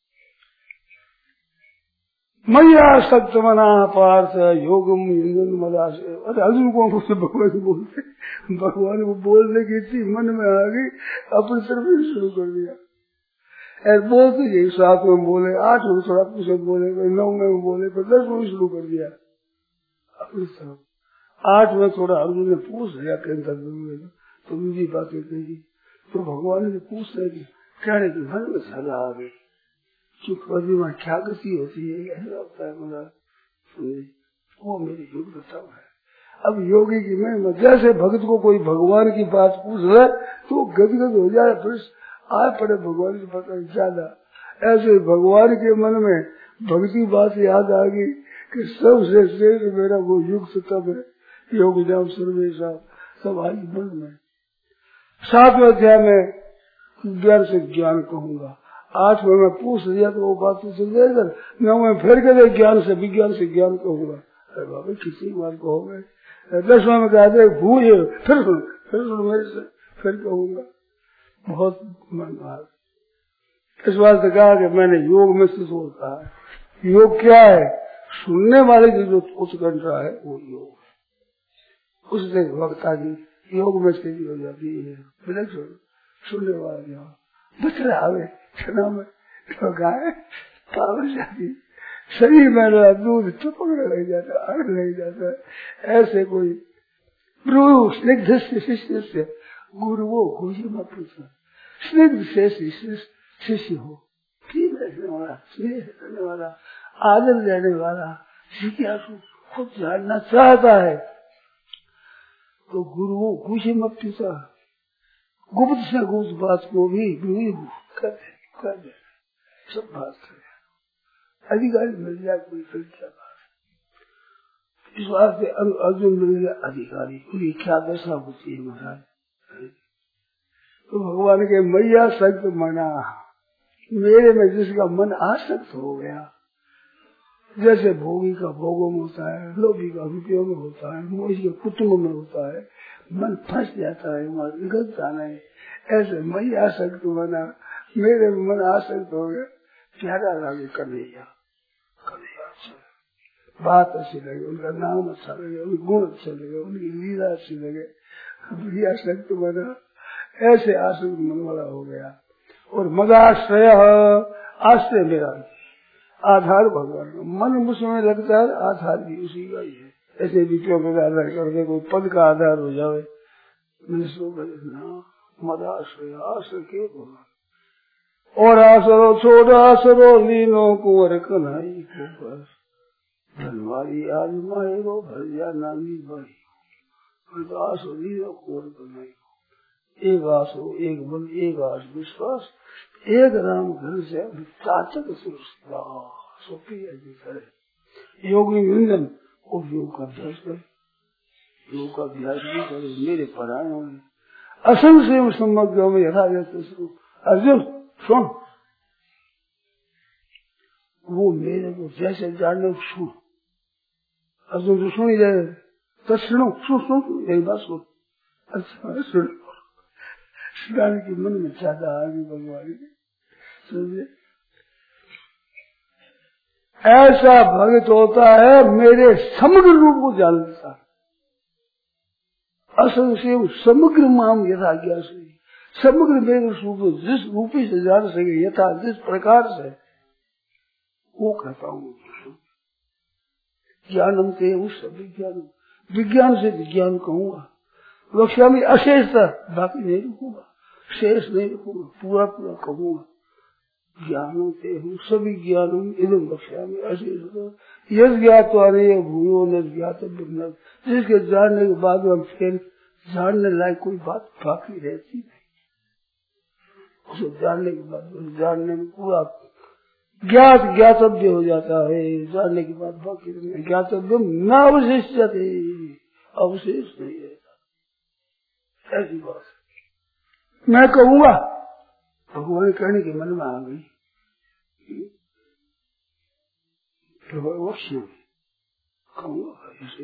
मैया सक्त मना पार्थ योगम मदा से। अरे अर्जुन को मुझसे भगवान बोलते भगवान को बोलने की थी मन में आ गई अपनी तरफ शुरू कर दिया। ऐसे बोलते यही सात में बोले आठ में थोड़ा कुछ बोले नौ में बोले फिर दस में शुरू कर दिया अपनी तरफ। आठ में थोड़ा अर्जुन ने पूछ लिया तो मुझे बातें कही तो भगवान ने पूछ रहे कहने की मन में सजा आ गई चुप में क्या गति होती है ऐसा होता है मेरा वो मेरी योग्यता है। अब योगी की मैं जैसे भक्त को कोई भगवान की बात पूछ रहा तो गदगद हो जाए फिर आ पड़े भगवान की बात ज्यादा। ऐसे भगवान के मन में भक्ति बात याद आ गई कि सबसे श्रेष्ठ मेरा वो युक्त तब है योग नाम सर्वेशा सब आई मन में। सातवें अध्याय में ज्ञान से ज्ञान कहूंगा। आठ में मैं पूछ लिया तो वो बात तो चल जाएगा। नौ में फिर कहते ज्ञान से विज्ञान से ज्ञान कहूंगा। अरे बाबा किसी बात कहोगे। दसवें में कहते भूल फिर सुन फिर सुन मेरे से फिर कहूंगा। बहुत मन इस बात से कहा कि मैंने योग में से सोचता है। योग क्या है? सुनने वाले की जो उत्कंठा है वो योग है। उससे वक्ता की योग में स्थिति हो जाती है। विलक्षण सुनने वाले यहाँ बच रहा है क्षणा में तो गाय पावर जाती शरीर में दूध चुपकने लग जाता आग लग जाता है। ऐसे कोई गुरु स्निग्ध से शिष्य से गुरु वो खुशी मत पूछना। स्निग्ध से शिष्य हो ठीक रहने वाला स्नेह करने वाला आदर देने वाला जिज्ञासु खुद जानना चाहता है तो गुरु वो खुशी मत पूछा। गुप्त से गुप्त बात को भी कर दे कर दे सब बात करे। अधिकारी मिल जाए कोई फिर क्या बात। इस वास्ते अर्जुन मिल गया अधिकारी उनकी क्या दशा होती है महाराज। तो भगवान के मैया सख्त मना मेरे में जिसका मन आसक्त हो गया जैसे भोगी का भोगों में होता है लोभी का रुपयों में होता है मोही के कुटुंब में होता है मन फंस जाता है वहां निकलता नहीं। ऐसे मैं आसक्त बना मेरे मन आसक्त हो गया प्यारा लगे कन्हैया कन्हैया अच्छा बात अच्छी लगे उनका नाम अच्छा लगे उनके गुण अच्छे लगे उनकी लीला अच्छी लगे बड़ी आसक्त बना। ऐसे आसक्त मन वाला हो गया। और मदाश्रय आश्रय मेरा आधार भगवान मन मुझमें लगता है आधार भी उसी का ही है। ऐसे विषयों पर आधार करके कोई पद का आधार हो जाए मदाश्रय आश्रय के भगवान। और आसरो छोड़ आसरो लीनो कुंवर कन्हई को बस धनवारी आज मायरो भरिया नानी भाई आसो लीनो कुंवर कन्हई एक आसो एक बल एक आस विश्वास एक राम घर से चाचक सोपी करे योगी निंदन और योग का अभ्यास करे योग का अभ्यास भी करे मेरे परायणों में असंशय समग्र में यथायथ अर्जुन सुन वो मेरे को जैसे जानने सुन अर्जुन तो सुन ही जाए तो सुनो सुन सुन यही बात सुन अच्छा सुन सुनाने की मन में ज्यादा आगे भगवान की समझे। ऐसा भक्त होता है मेरे समग्र रूप को जान लेता असंशय समग्र माम यथा ज्ञान से समग्र मेरे रूप जिस रूपी से जान सके यथा जिस प्रकार से वो कहता हूँ ज्ञानम के उस विज्ञान विज्ञान से विज्ञान कहूंगा वक्षा में अशेषता बाकी नहीं रखूंगा शेष नहीं रखूंगा पूरा पूरा कहूंगा ज्ञानों के हूँ सभी ज्ञानों इधम बख्शा में अशेष यश ज्ञात वाले भूयो न ज्ञात जिसके जानने के बाद हम फिर जानने लायक कोई बात बाकी रहती नहीं। उसे जानने के बाद जानने में पूरा ज्ञात ज्ञातव्य हो जाता है, जानने के बाद बाकी ज्ञातव्य न अवशेष जाते, अवशेष नहीं रहता। ऐसी बात है। मैं कहूँगा भगवान कहने के मन में आ गई अवश्य कहूँगा ऐसे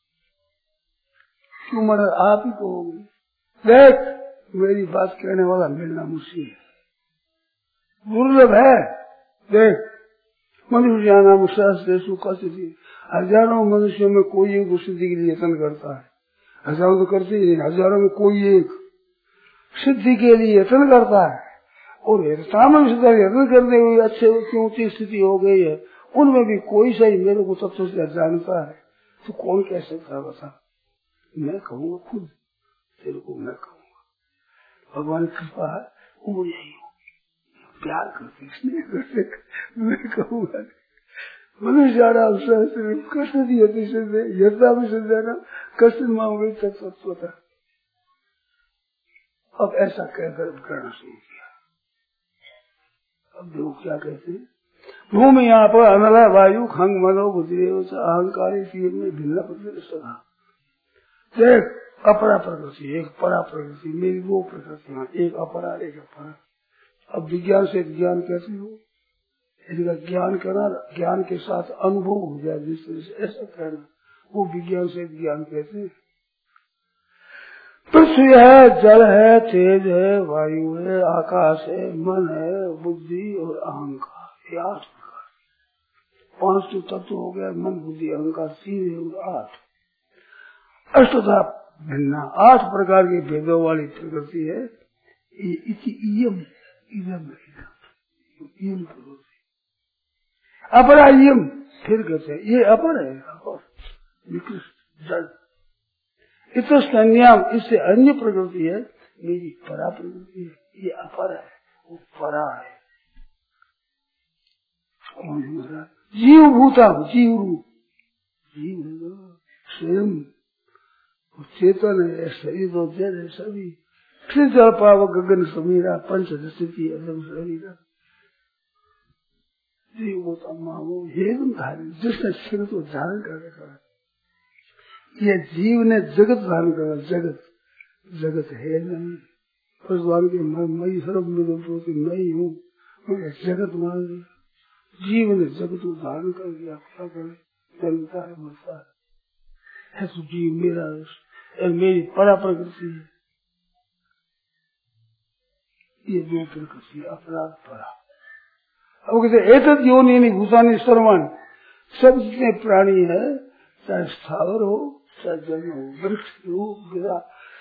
क्यों मगर आप ही कहोगे। देख मेरी बात कहने वाला मिलना मुश्किल है, दुर्लभ है। देख मनुष्य नाम शास्त्र सुखी, हजारों मनुष्यों में कोई एक सिद्धि के लिए यत्न करता है, हजारों तो करते ही नहीं, हजारों में कोई एक सिद्धि के लिए यत्न करता है। और सामान्य यत्न करने हुए अच्छे ऊंची स्थिति हो गई है, उनमें भी कोई सही मेरे को तत्व से जानता है, तो कौन कह सकता बता। मैं कहूँगा खुद तेरे को, मैं कहूँगा भगवान कृपा है, वो यही प्यार करते स्नेह करते, मैं कहूँगा मनुष्य कष्ट दिए यथा भी संध्या कष्ट मांगे तक तत्वता। अब ऐसा कहकर करना शुरू किया। अब लोग क्या कहते हैं, भूमि यहाँ पर अनला वायु खंग मनो बुद्धि अहंकारी तीर में भिन्न प्रकृति। देख अपरा प्रकृति एक परा प्रकृति, मेरी वो प्रकृतियां, एक अपरा एक अपरा। अब विज्ञान से ज्ञान कैसे हो, इसका ज्ञान करना ज्ञान के साथ अनुभव हो जाए, जिस तरह से ऐसा कहना, वो विज्ञान से ज्ञान कैसे। पृथ्वी है, जल है, तेज है, वायु है, आकाश है, मन है, बुद्धि और अहंकार, ये आठ प्रकार। पांच तो तत्व हो गया, मन बुद्धि अहंकार, तीन है और आठ अष्टधा भिन्ना, आठ प्रकार के भेदों वाली प्रकृति है। इयम इदम इयम प्रकृति अपरा इयम, फिर कहते हैं ये अपर है, अपर विकृष्ट जड़। इतना संज्ञान, इससे अन्य प्रकृति है, मेरी परा प्रकृति है, ये अपर है, वो परा है। कौन है मेरा जीव भूता, जीव रूप, जीव है स्वयं चेतन है, शरीर तो जड़ है सभी। फिर जल पाव गगन समीरा पंच स्थिति अदम शरीर जीव भूता मामो हेतु धारण, जिसने शरीर को धारण कर रखा है। ये जीव ने जगत धारण करा, जगत जगत है नहीं। भगवान के मई सर्व में मैं हूँ, जगत मान लिया, जीव ने जगत को धारण कर दिया। क्या करे, चलता है मरता है, है तो जीव मेरा मेरी परा प्रकृति है। ये दो प्रकृति अपराध परा। अब कहते एतद योनि भूतानि सर्वान, सब जितने प्राणी है, चाहे स्थावर हो चाहे जल हो, वृक्ष हो, गिरा,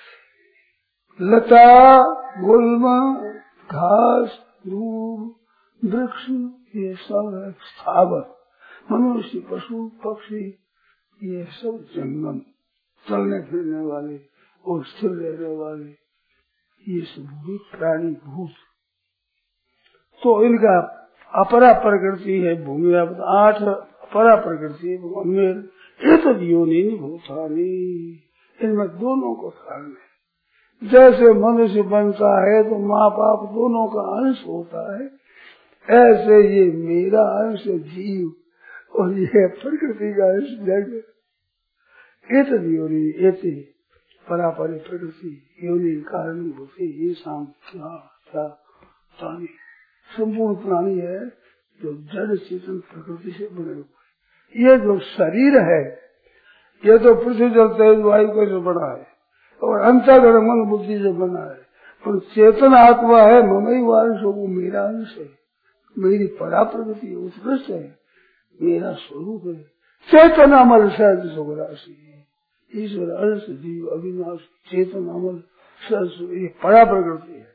लता गुल्म घास धूल वृक्ष, ये सब है स्थावर। मनुष्य पशु पक्षी ये सब जंगम, चलने फिरने वाले और स्थिर रहने वाले, ये सब भी प्राणी भूत। तो इनका अपरा प्रकृति है भूमि, आठ अपरा प्रकृति है उनमें एक योनि भूतानी, इनमें दोनों को कारण है। जैसे मनुष्य बनता है तो माँ बाप दोनों का अंश होता है, ऐसे ये मेरा अंश जीव और ये प्रकृति का अंश जग। एक योनि ऐसे परापरी प्रकृति योनि कारण भूति, ये शाम क्या क्या प्राणी संपूर्ण प्राणी है जो जड़ चेतन प्रकृति से बने हुए। ये जो शरीर है ये तो पृथ्वी जल तेज वायु का जो बना है और अंतःकरण मन बुद्धि से बना है, पर चेतन आत्मा है ममई वांश, वो मेरा अंश है, मेरी परा प्रकृति उत्कृष्ट है, मेरा स्वरूप है। चेतन अमल सहज सुखराशि, ईश्वर अंश जीव अविनाश चेतन अमल सहज, ये परा प्रकृति है।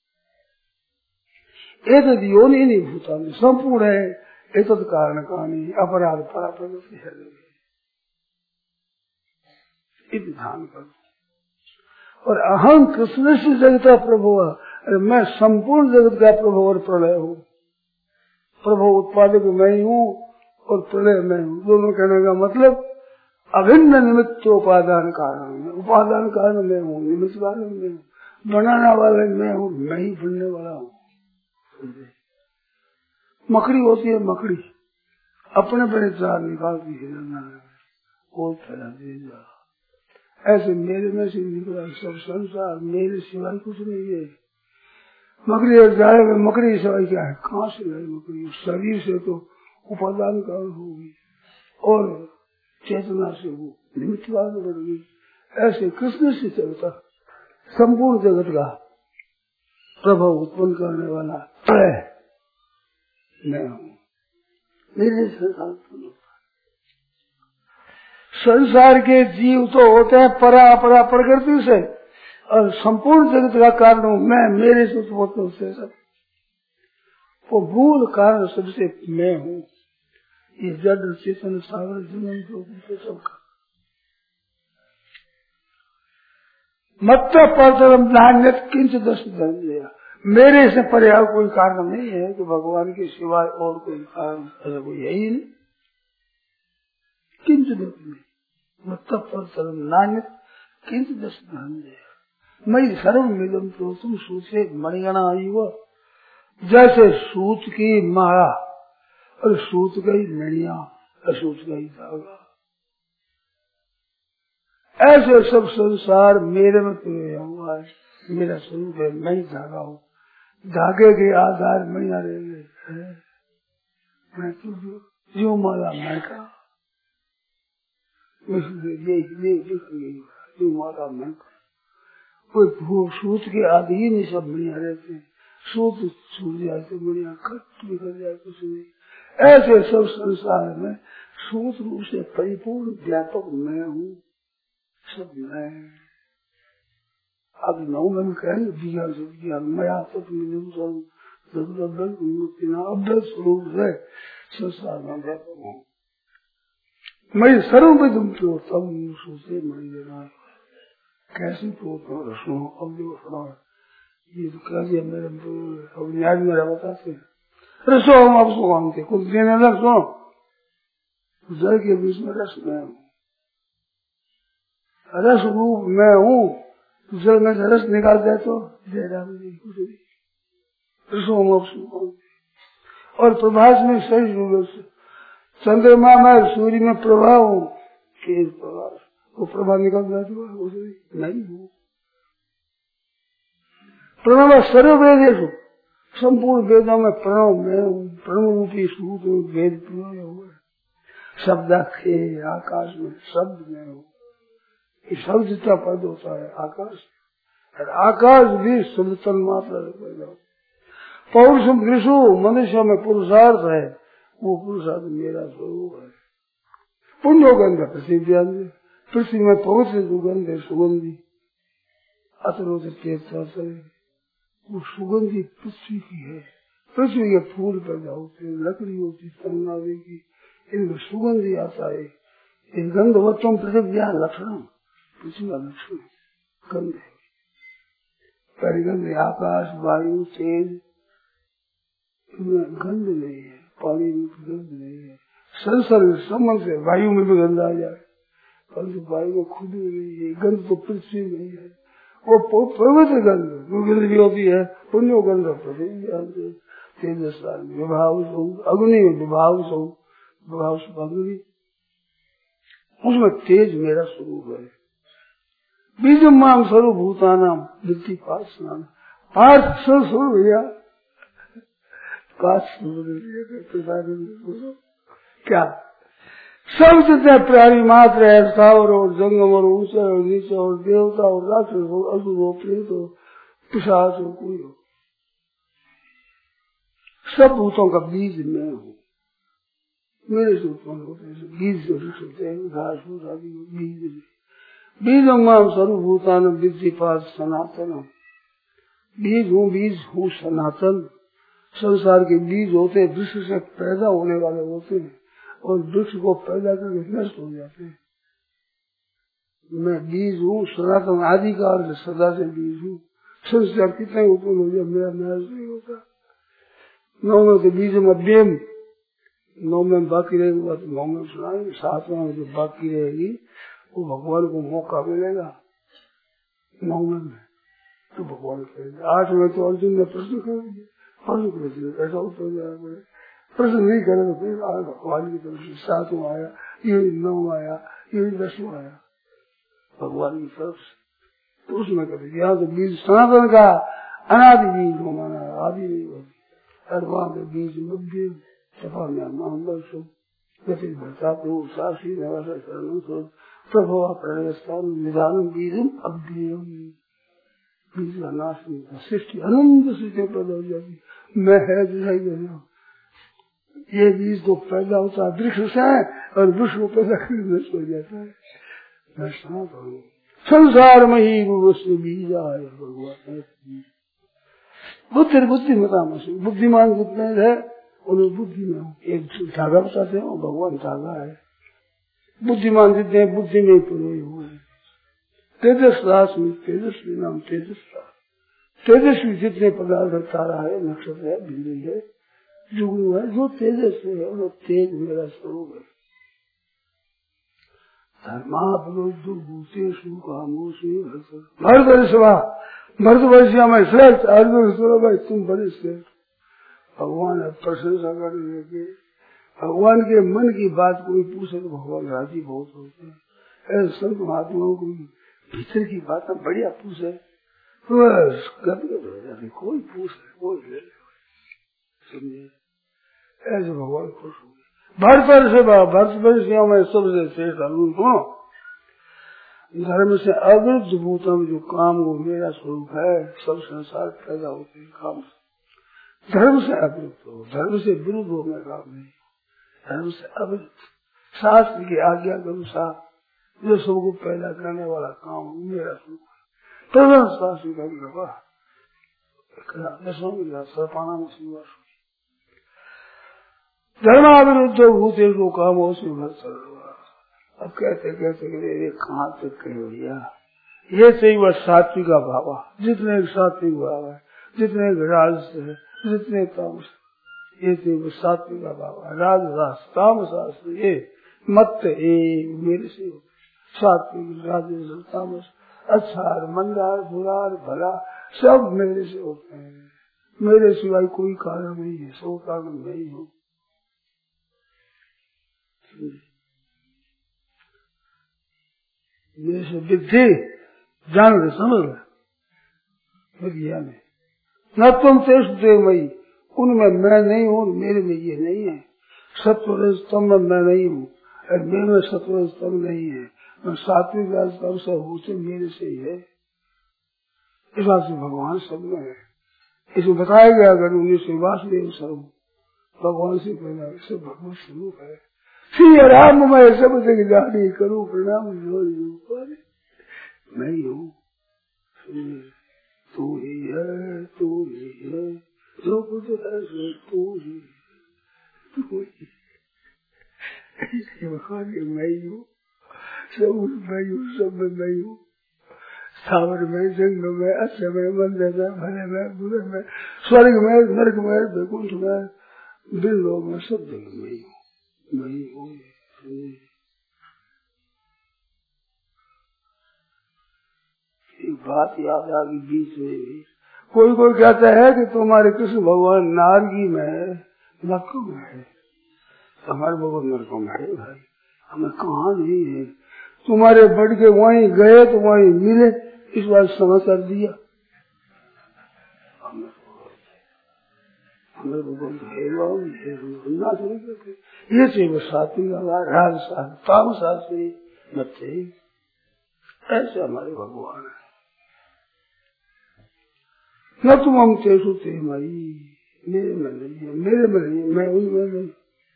एक योनि नहीं भूता संपूर्ण है, एक कारण कहानी अपराध परा प्रकृति है। ध्यान करो। और अहम कृष्ण से जगता प्रभु, अरे मैं संपूर्ण जगत का प्रभु और प्रलय हूँ। प्रभु उत्पादक मैं हूँ और प्रलय मैं हूँ, दोनों कहने का मतलब अभिन्न निमित्त उपादान कारण, उपादान कारण मैं हूँ, निमित्त कारण मैं हूँ, बनाने वाला मैं हूँ, मैं ही बनने वाला हूँ। मकड़ी होती है, मकड़ी अपने बड़े चार निकालती है, वो फैला दे जा। ऐसे मेरे में से निकला सब संसार, मेरे सिवाय कुछ नहीं है। मकड़ी और जाए में मकड़ी सिवाय क्या है? कहाँ से गई मकड़ी? शरीर से तो उपादान कारण होगी और चेतना से वो निमित्तवाद बढ़ गई। ऐसे कृष्ण से चलता संपूर्ण जगत का प्रभाव उत्पन्न करने वाला मैं हूँ। मेरे संसार संसार के जीव तो होते हैं परा अपरा प्रकृति से, और संपूर्ण जगत का कारण हूँ मैं, मेरे से उत्पन्न से सब। वो मूल कारण सबसे मैं हूँ। ये जड़ चेतन सागर जीवन जो सबका मत परतरम नान्य किंच दस धन दिया। मेरे से पर्याय कोई कारण नहीं है कि भगवान के सिवाय और कोई कारण कोई है ही नहीं। किंच दस में मत परतरम नान्य किंच दस धन दिया। मैं सर्वमिदं प्रोतम सूचे मणिगणा युवा। जैसे सूत की माला और सूत गई मणिया और सूत गई धागा, ऐसे सब संसार मेरे में पिरोया हुआ है। मेरा स्वरूप है, मैं ही धागा हूँ। धागे के आधार मणिया रह गए, मैं तो जो माला मैं का जो माला मैं का कोई भू सूत के आदि ही नहीं, सब मणिया रहते। सूत छूट जाए तो मणिया खट निकल जाए, कुछ नहीं। ऐसे सब संसार में सूत रूप से परिपूर्ण व्यापक मैं हूँ, सब मैं। अब नौ में कहेंगे विज्ञान से विज्ञान मया तक अभ्यस रूप से संसार में व्यापक हूँ। मैं सर्व में तुम क्यों तब सोचे मणि देना कैसे प्रोत रसो। अब जो सुना ये तो कह दिया मेरे अब न्याय मेरा बताते रसो, हम आप सो मांगते कुछ देने लग सुनो। जल के बीच में रस मैं हूँ, रस रूप मैं हूँ। जल में से रस निकाल दे तो दे डाल कुछ नहीं। रसो हम आप सो मांगते। और प्रभास में सही रूप से चंद्रमा में सूर्य में प्रभाव हूँ, प्रभाव वो प्रभाव निकल जाए तो नहीं हूँ। प्रणव सर्ववेद संपूर्ण वेदों में प्रणव में हूँ। प्रणव रूपी सूत वेद प्रणव हुआ। शब्दाक्षे आकाश में शब्द में हूँ। शब्द जितना पद होता है आकाश, और आकाश भी शब्द तन मात्रा पैदा होता। पौरुषम दृशु मनुष्य में पुरुषार्थ है, वो पुरुषार्थ मेरा स्वरूप है। पुण्य गंध पृथ्वी पृथ्वी में पवित्र सुगंध है, सुगंधी अतरोध तीर्थ वो सुगंधी पृथ्वी की है। पृथ्वी के फूल पैदा होते हैं, लकड़ी होती तन्नावे की, इनमें सुगंधी आता है। इन गंधवत्तों पृथ्वी लक्षण, पृथ्वी का लक्षण गंध है। परिगंध आकाश वायु तेज, इनमें गंध नहीं है। पानी में गंध नहीं है। संसर्ग संबंध से वायु में भी गंध आ जाए, परंतु वायु में खुद भी नहीं है। गंध तो पृथ्वी में है, वो पवित्र गंध गंध भी होती है। पुण्य गंध पृथ्वी तेजस विभाव अग्नि में विभाव सौ विभाव अग्नि, उसमें तेज मेरा स्वरूप है। बीज माम स्वरूप भूतानाम वृत्ति पास पार्थ स्वरूप भैया पास क्या सब जितने प्राणी मात्र है, स्थावर और जंगम और ऊंचे और नीचे और देवता और राक्षस हो, असुर हो, प्रेत हो, पिशाच हो, कोई हो, सब भूतों का बीज मैं हूँ। मेरे से उत्पन्न होते हैं बीज जो होते हैं, घास फूस आदि बीज बीज माम स्वरूप भूतान विद्धि पास सनातन। बीज हूँ, बीज हूँ सनातन। संसार के बीज होते विश्व से पैदा होने वाले होते हैं और वृक्ष को पैदा करके नष्ट हो जाते हैं। मैं बीज हूँ सनातन, आदिकाल सदा से बीज हूँ। संसार कितने उत्पन्न हो जाए मेरा नाश नहीं होता। नौ में तो बीज मध्यम, नौ में बाकी रहेगी बात नौ में सुनाएंगे। सातवें में जो बाकी रहेगी वो भगवान को मौका मिलेगा। नौ में तो भगवान करेंगे। आठ में तो अर्जुन ने प्रश्न करेंगे, ऐसा उत्तर प्रश्न नहीं करे तो फिर भगवान की तरफ से सातों आया, ये नौ आया, ये दसवां आया भगवान की तरफ से। तो उसमें कहते यहाँ तो बीज सनातन का अनादि बीज हो माना, आदि नहीं होती। और वहां पे बीज मध्य सफा में महान सब गति भरता प्रभु साक्षी निवास शरण प्रभु प्रणयस्थान निधान बीजम अव्ययम। बीज का नाश नहीं था, सृष्टि अनंत सृष्टि पैदा हो जाती। मैं है दिखाई दे रहा हूँ, ये बीज तो पैदा होता है वृक्ष से और वृक्ष को पैदा कर नष्ट हो जाता है। मैं सनातन हूँ, संसार में ही उससे बीज आया भगवान। बुद्धि बुद्धिमता में बुद्धिमान जितने है उन्हें बुद्धि में एक धागा बताते हैं, भगवान धागा है। बुद्धिमान जितने बुद्धि में पूरे हुए। तेजस रास में तेजस्वी नाम तेजस रास। तेजस्वी जितने पदार्थ तारा है, नक्षत्र है, बिजली है, जुगनू है, जो तेजस है वो तेज मेरा स्वरूप है। धर्माभूतेषु कामोषु भरतर्षभा भरतवर्षिया में श्रेष्ठ अर्जुन भाई तुम बड़े श्रेष्ठ। भगवान प्रशंसा करने लगे। भगवान के मन की बात कोई पूछे तो भगवान राजी बहुत होते हैं। ऐसे संत महात्माओं को भीतर की बातें बढ़िया पूछे बस गदगद हो जाते, कोई पूछे कोई ले ले, समझे। ऐसे भगवान खुश हो गए। भरतर्षभा भरतवर्षिया में सबसे श्रेष्ठ अर्जुन सुनो। धर्म से अविरुद्ध भूतम जो काम वो मेरा स्वरूप है, सब संसार पैदा होते हैं काम से। धर्म से अविरुद्ध हो, धर्म से विरुद्ध हो मैं काम नहीं। धर्म से अविरुद्ध शास्त्र की आज्ञा के अनुसार जो सबको पैदा करने वाला काम मेरा स्वरूप है। प्रधान शास्त्र का विवाह सर्पाना में धर्माविरुद्ध भूते को काम हो उसमें। अब कहते कहते कहते कहाँ तक कहे भैया, ये सही वह सात्विक का भाव, जितने सात्विक भाव है, जितने राजस है, जितने तामस, ये सही वह सात्विक का भाव है। राजस तामस शास्त्र ये मत ये मेरे से सात्विक राजस तामस अच्छा मंदार बुरार भला सब मेरे से होते हैं। मेरे सिवाय कोई कारण नहीं है, सो कारण नहीं हूँ। मेरे से विद्धि जान रहे समझ रहे में न तुम तेज देवमयी, उनमें मैं नहीं हूँ, मेरे में ये नहीं है। सत्व स्तंभ में मैं नहीं हूँ और मेरे में सत्व स्तंभ नहीं है। मैं सात्विक राजस्तंभ से होते मेरे से ही है। इस बात से भगवान सब में है। इसमें बताया गया अगर उन्नीस वासुदेव स्वरूप भगवान से पहला सब भगवान स्वरूप है। श्री राम मैं सब जग जानी करूँ प्रणाम जो मैं ही हूँ। तू ही है तू ही है जो कुछ है सो तू ही तू ही भगवान के मैं ही हूँ। सब मैं हूँ, सब में मैं हूँ। सावर में जंग में अच्छे में मंदिर में भले में बुरे में स्वर्ग में नरक में वैकुंठ में दिन लोग में सब जगह में ही हूँ। नहीं हूँ एक बात याद आ गई बीच में भी। कोई कोई कहता है कि तुम्हारे कृष्ण भगवान नारगी में है, नरकों में है। हमारे भगवान नरकों में है भाई, हमें कहाँ नहीं है। तुम्हारे बढ़ के वहीं गए तो वहीं मिले, इस बात समाचार दिया। हमें भगवान ये चाहिए सात्विक राजशास्त्र तामशास्त्री बच्चे ऐसे हमारे भगवान है। न तुम हम तेसु ते मई, मेरे में नहीं है, मेरे में नहीं है, मैं उनमें नहीं।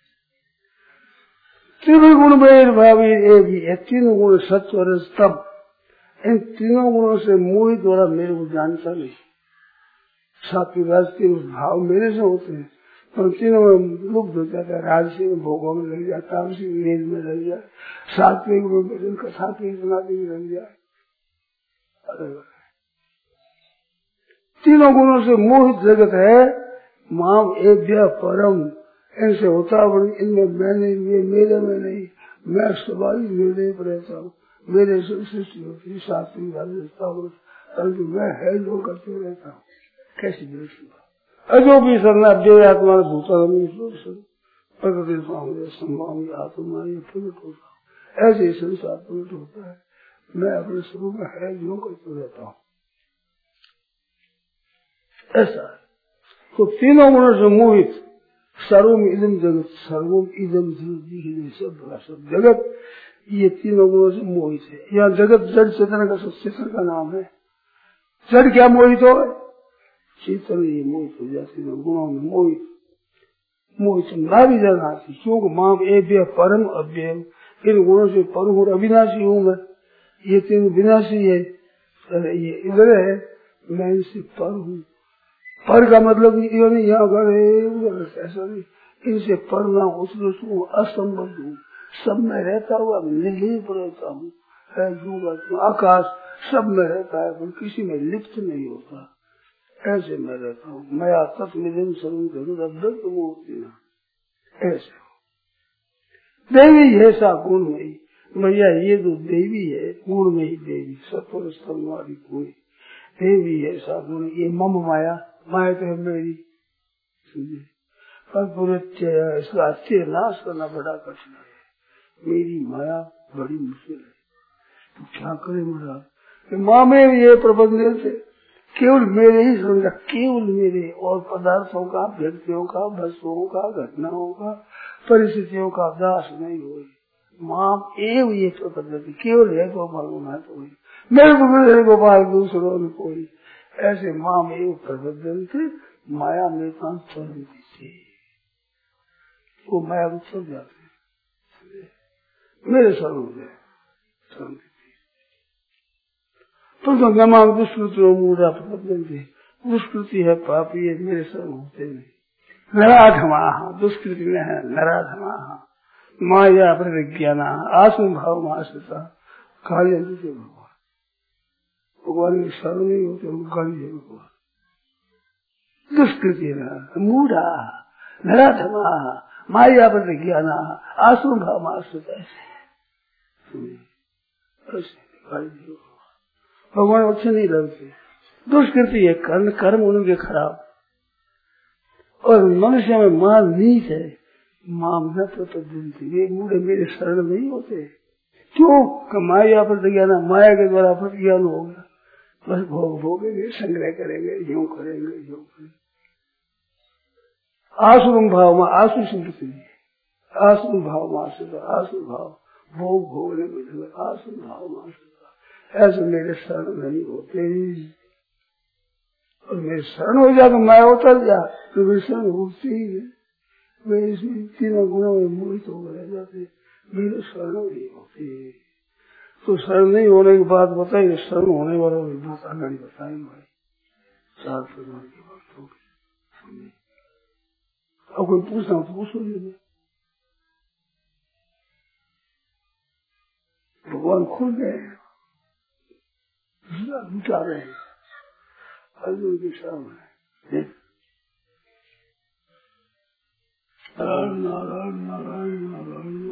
त्रिगुण में भावी एक तीन गुण सत्व और स्तंभ, इन तीनों गुणों से मोहित द्वारा मेरे को जानता नहीं। सात्विक राजसी भाव मेरे से होते हैं पर तीनों में लुप्त हो जाता है। राजसी में भोगों में लग जाता, तामसी में नींद में लग जाए, सात्विक में कथा की सुनाती में लग जाए। तीनों गुणों से मोहित जगत है। माम एभ्य परम, इनसे होता बड़ी, इनमें मैं नहीं, ये मेरे में नहीं। मैं स्वाभाविक निर्णय पर रहता हूँ, मेरे से सृष्टि होती है सात्विक राजस, परंतु मैं है जो करते रहता हूँ। कैसी दृष्टि अजो भी सरना अव्यय आत्मा भूतल प्रकृति स्वामी संभावी आत्मा ये प्रकट होता हूँ। ऐसे ही संसार प्रकट होता है। मैं अपने स्वरूप में है जो करते रहता हूँ, ऐसा है। तो तीनों गुणों से मोहित सर्वम इदम जगत, सर्वम इदम सब सब जगत, ये तीनों गुणों से मोहित है। यहाँ जगत जड़ चेतन का चेतन का नाम है। जड़ क्या मोहित हो, चेतन ये मोहित हो जाती है गुणों में। मोहित मोहित ना भी जाना, क्योंकि मां ए परम अव्यय, इन गुणों से परम और अविनाशी हूँ मैं। ये तीन विनाशी है, ये इधर है, मैं इनसे पर हूँ। पर का मतलब ये नहीं यहाँ कर ऐसा नहीं, इनसे पर ना उसको असंबद्ध हूँ, सब में रहता हुआ निर्लिप रहता हूँ। आकाश सब में रहता है पर किसी में लिप्त नहीं होता, ऐसे मैं रहता हूँ। मैं तत्मिदं सर्वं जगत् मूर्ति ऐसे हो। देवी ऐसा गुण में मैया, ये जो देवी है गुण में ही देवी, सत्वर स्तंभ वाली कोई देवी ऐसा गुण। ये मम माया, माया तो है मेरी, पर पूरे इसका अच्छे नाश करना बड़ा कठिन है। मेरी माया बड़ी मुश्किल है, तो क्या करे मेरा माँ में ये प्रबंध से केवल मेरे ही समझा, केवल मेरे, और पदार्थों का, व्यक्तियों का, वस्तुओं का, घटनाओं का, परिस्थितियों का दास नहीं हुई। माँ एवं ये प्रबंध केवल है तो मालूम है तो मेरे को मेरे गोपाल दूसरों में कोई, ऐसे माँ में एवं प्रबंध थे। माया में चलती थी, वो माया को चल जाते मेरे स्वरूप में चलती थी। तो गंगा दुष्कृति मूढ़ा प्रबंध थे, दुष्कृति है पापी है, मेरे स्वरूप होते नहीं। नराधमा दुष्कृति में है, नराधमा माया प्रज्ञान आत्म भाव माश्रिता काली भगवान। भगवान की शरण नहीं होते, गाली है भगवान। दुष्कृति मूढ़ा नराधमा माया प्रज्ञान आत्म भाव माश्रिता, भगवान अच्छे नहीं लगते। दुष्कृति है कर्म, कर्म उनके खराब, और मनुष्य में मान नीच है। मां न प्रपद्यन्ति, ये मूढ़े मेरे शरण नहीं होते। क्यों? माया प्रतिज्ञान, माया के द्वारा प्रतिज्ञान होगा, बस भोग भोगेंगे, संग्रह करेंगे, यूं करेंगे यूं करेंगे। आसुरम भाव में आसु संपत्ति, आसुर भाव में आसुर भाव भोग भोगने में आसुर भाव में, ऐसे मेरे शरण नहीं होते। और मेरे शरण हो जा तो मैं उतर जा, तो मेरी शरण होती ही है। वे इसमें तीनों गुणों में मोहित हो रह जाते, मेरे शरण नहीं होते। तो शरण नहीं होने की बात बताइए, शरण होने वालों की बात आगे बताएंगे भाई। चार प्रकार की बात होगी। अब कोई पूछना तो पूछो, भगवान खुल गए, लुटा रहे हैं अर्जुन के सामने। नारायण नारायण नारायण नारायण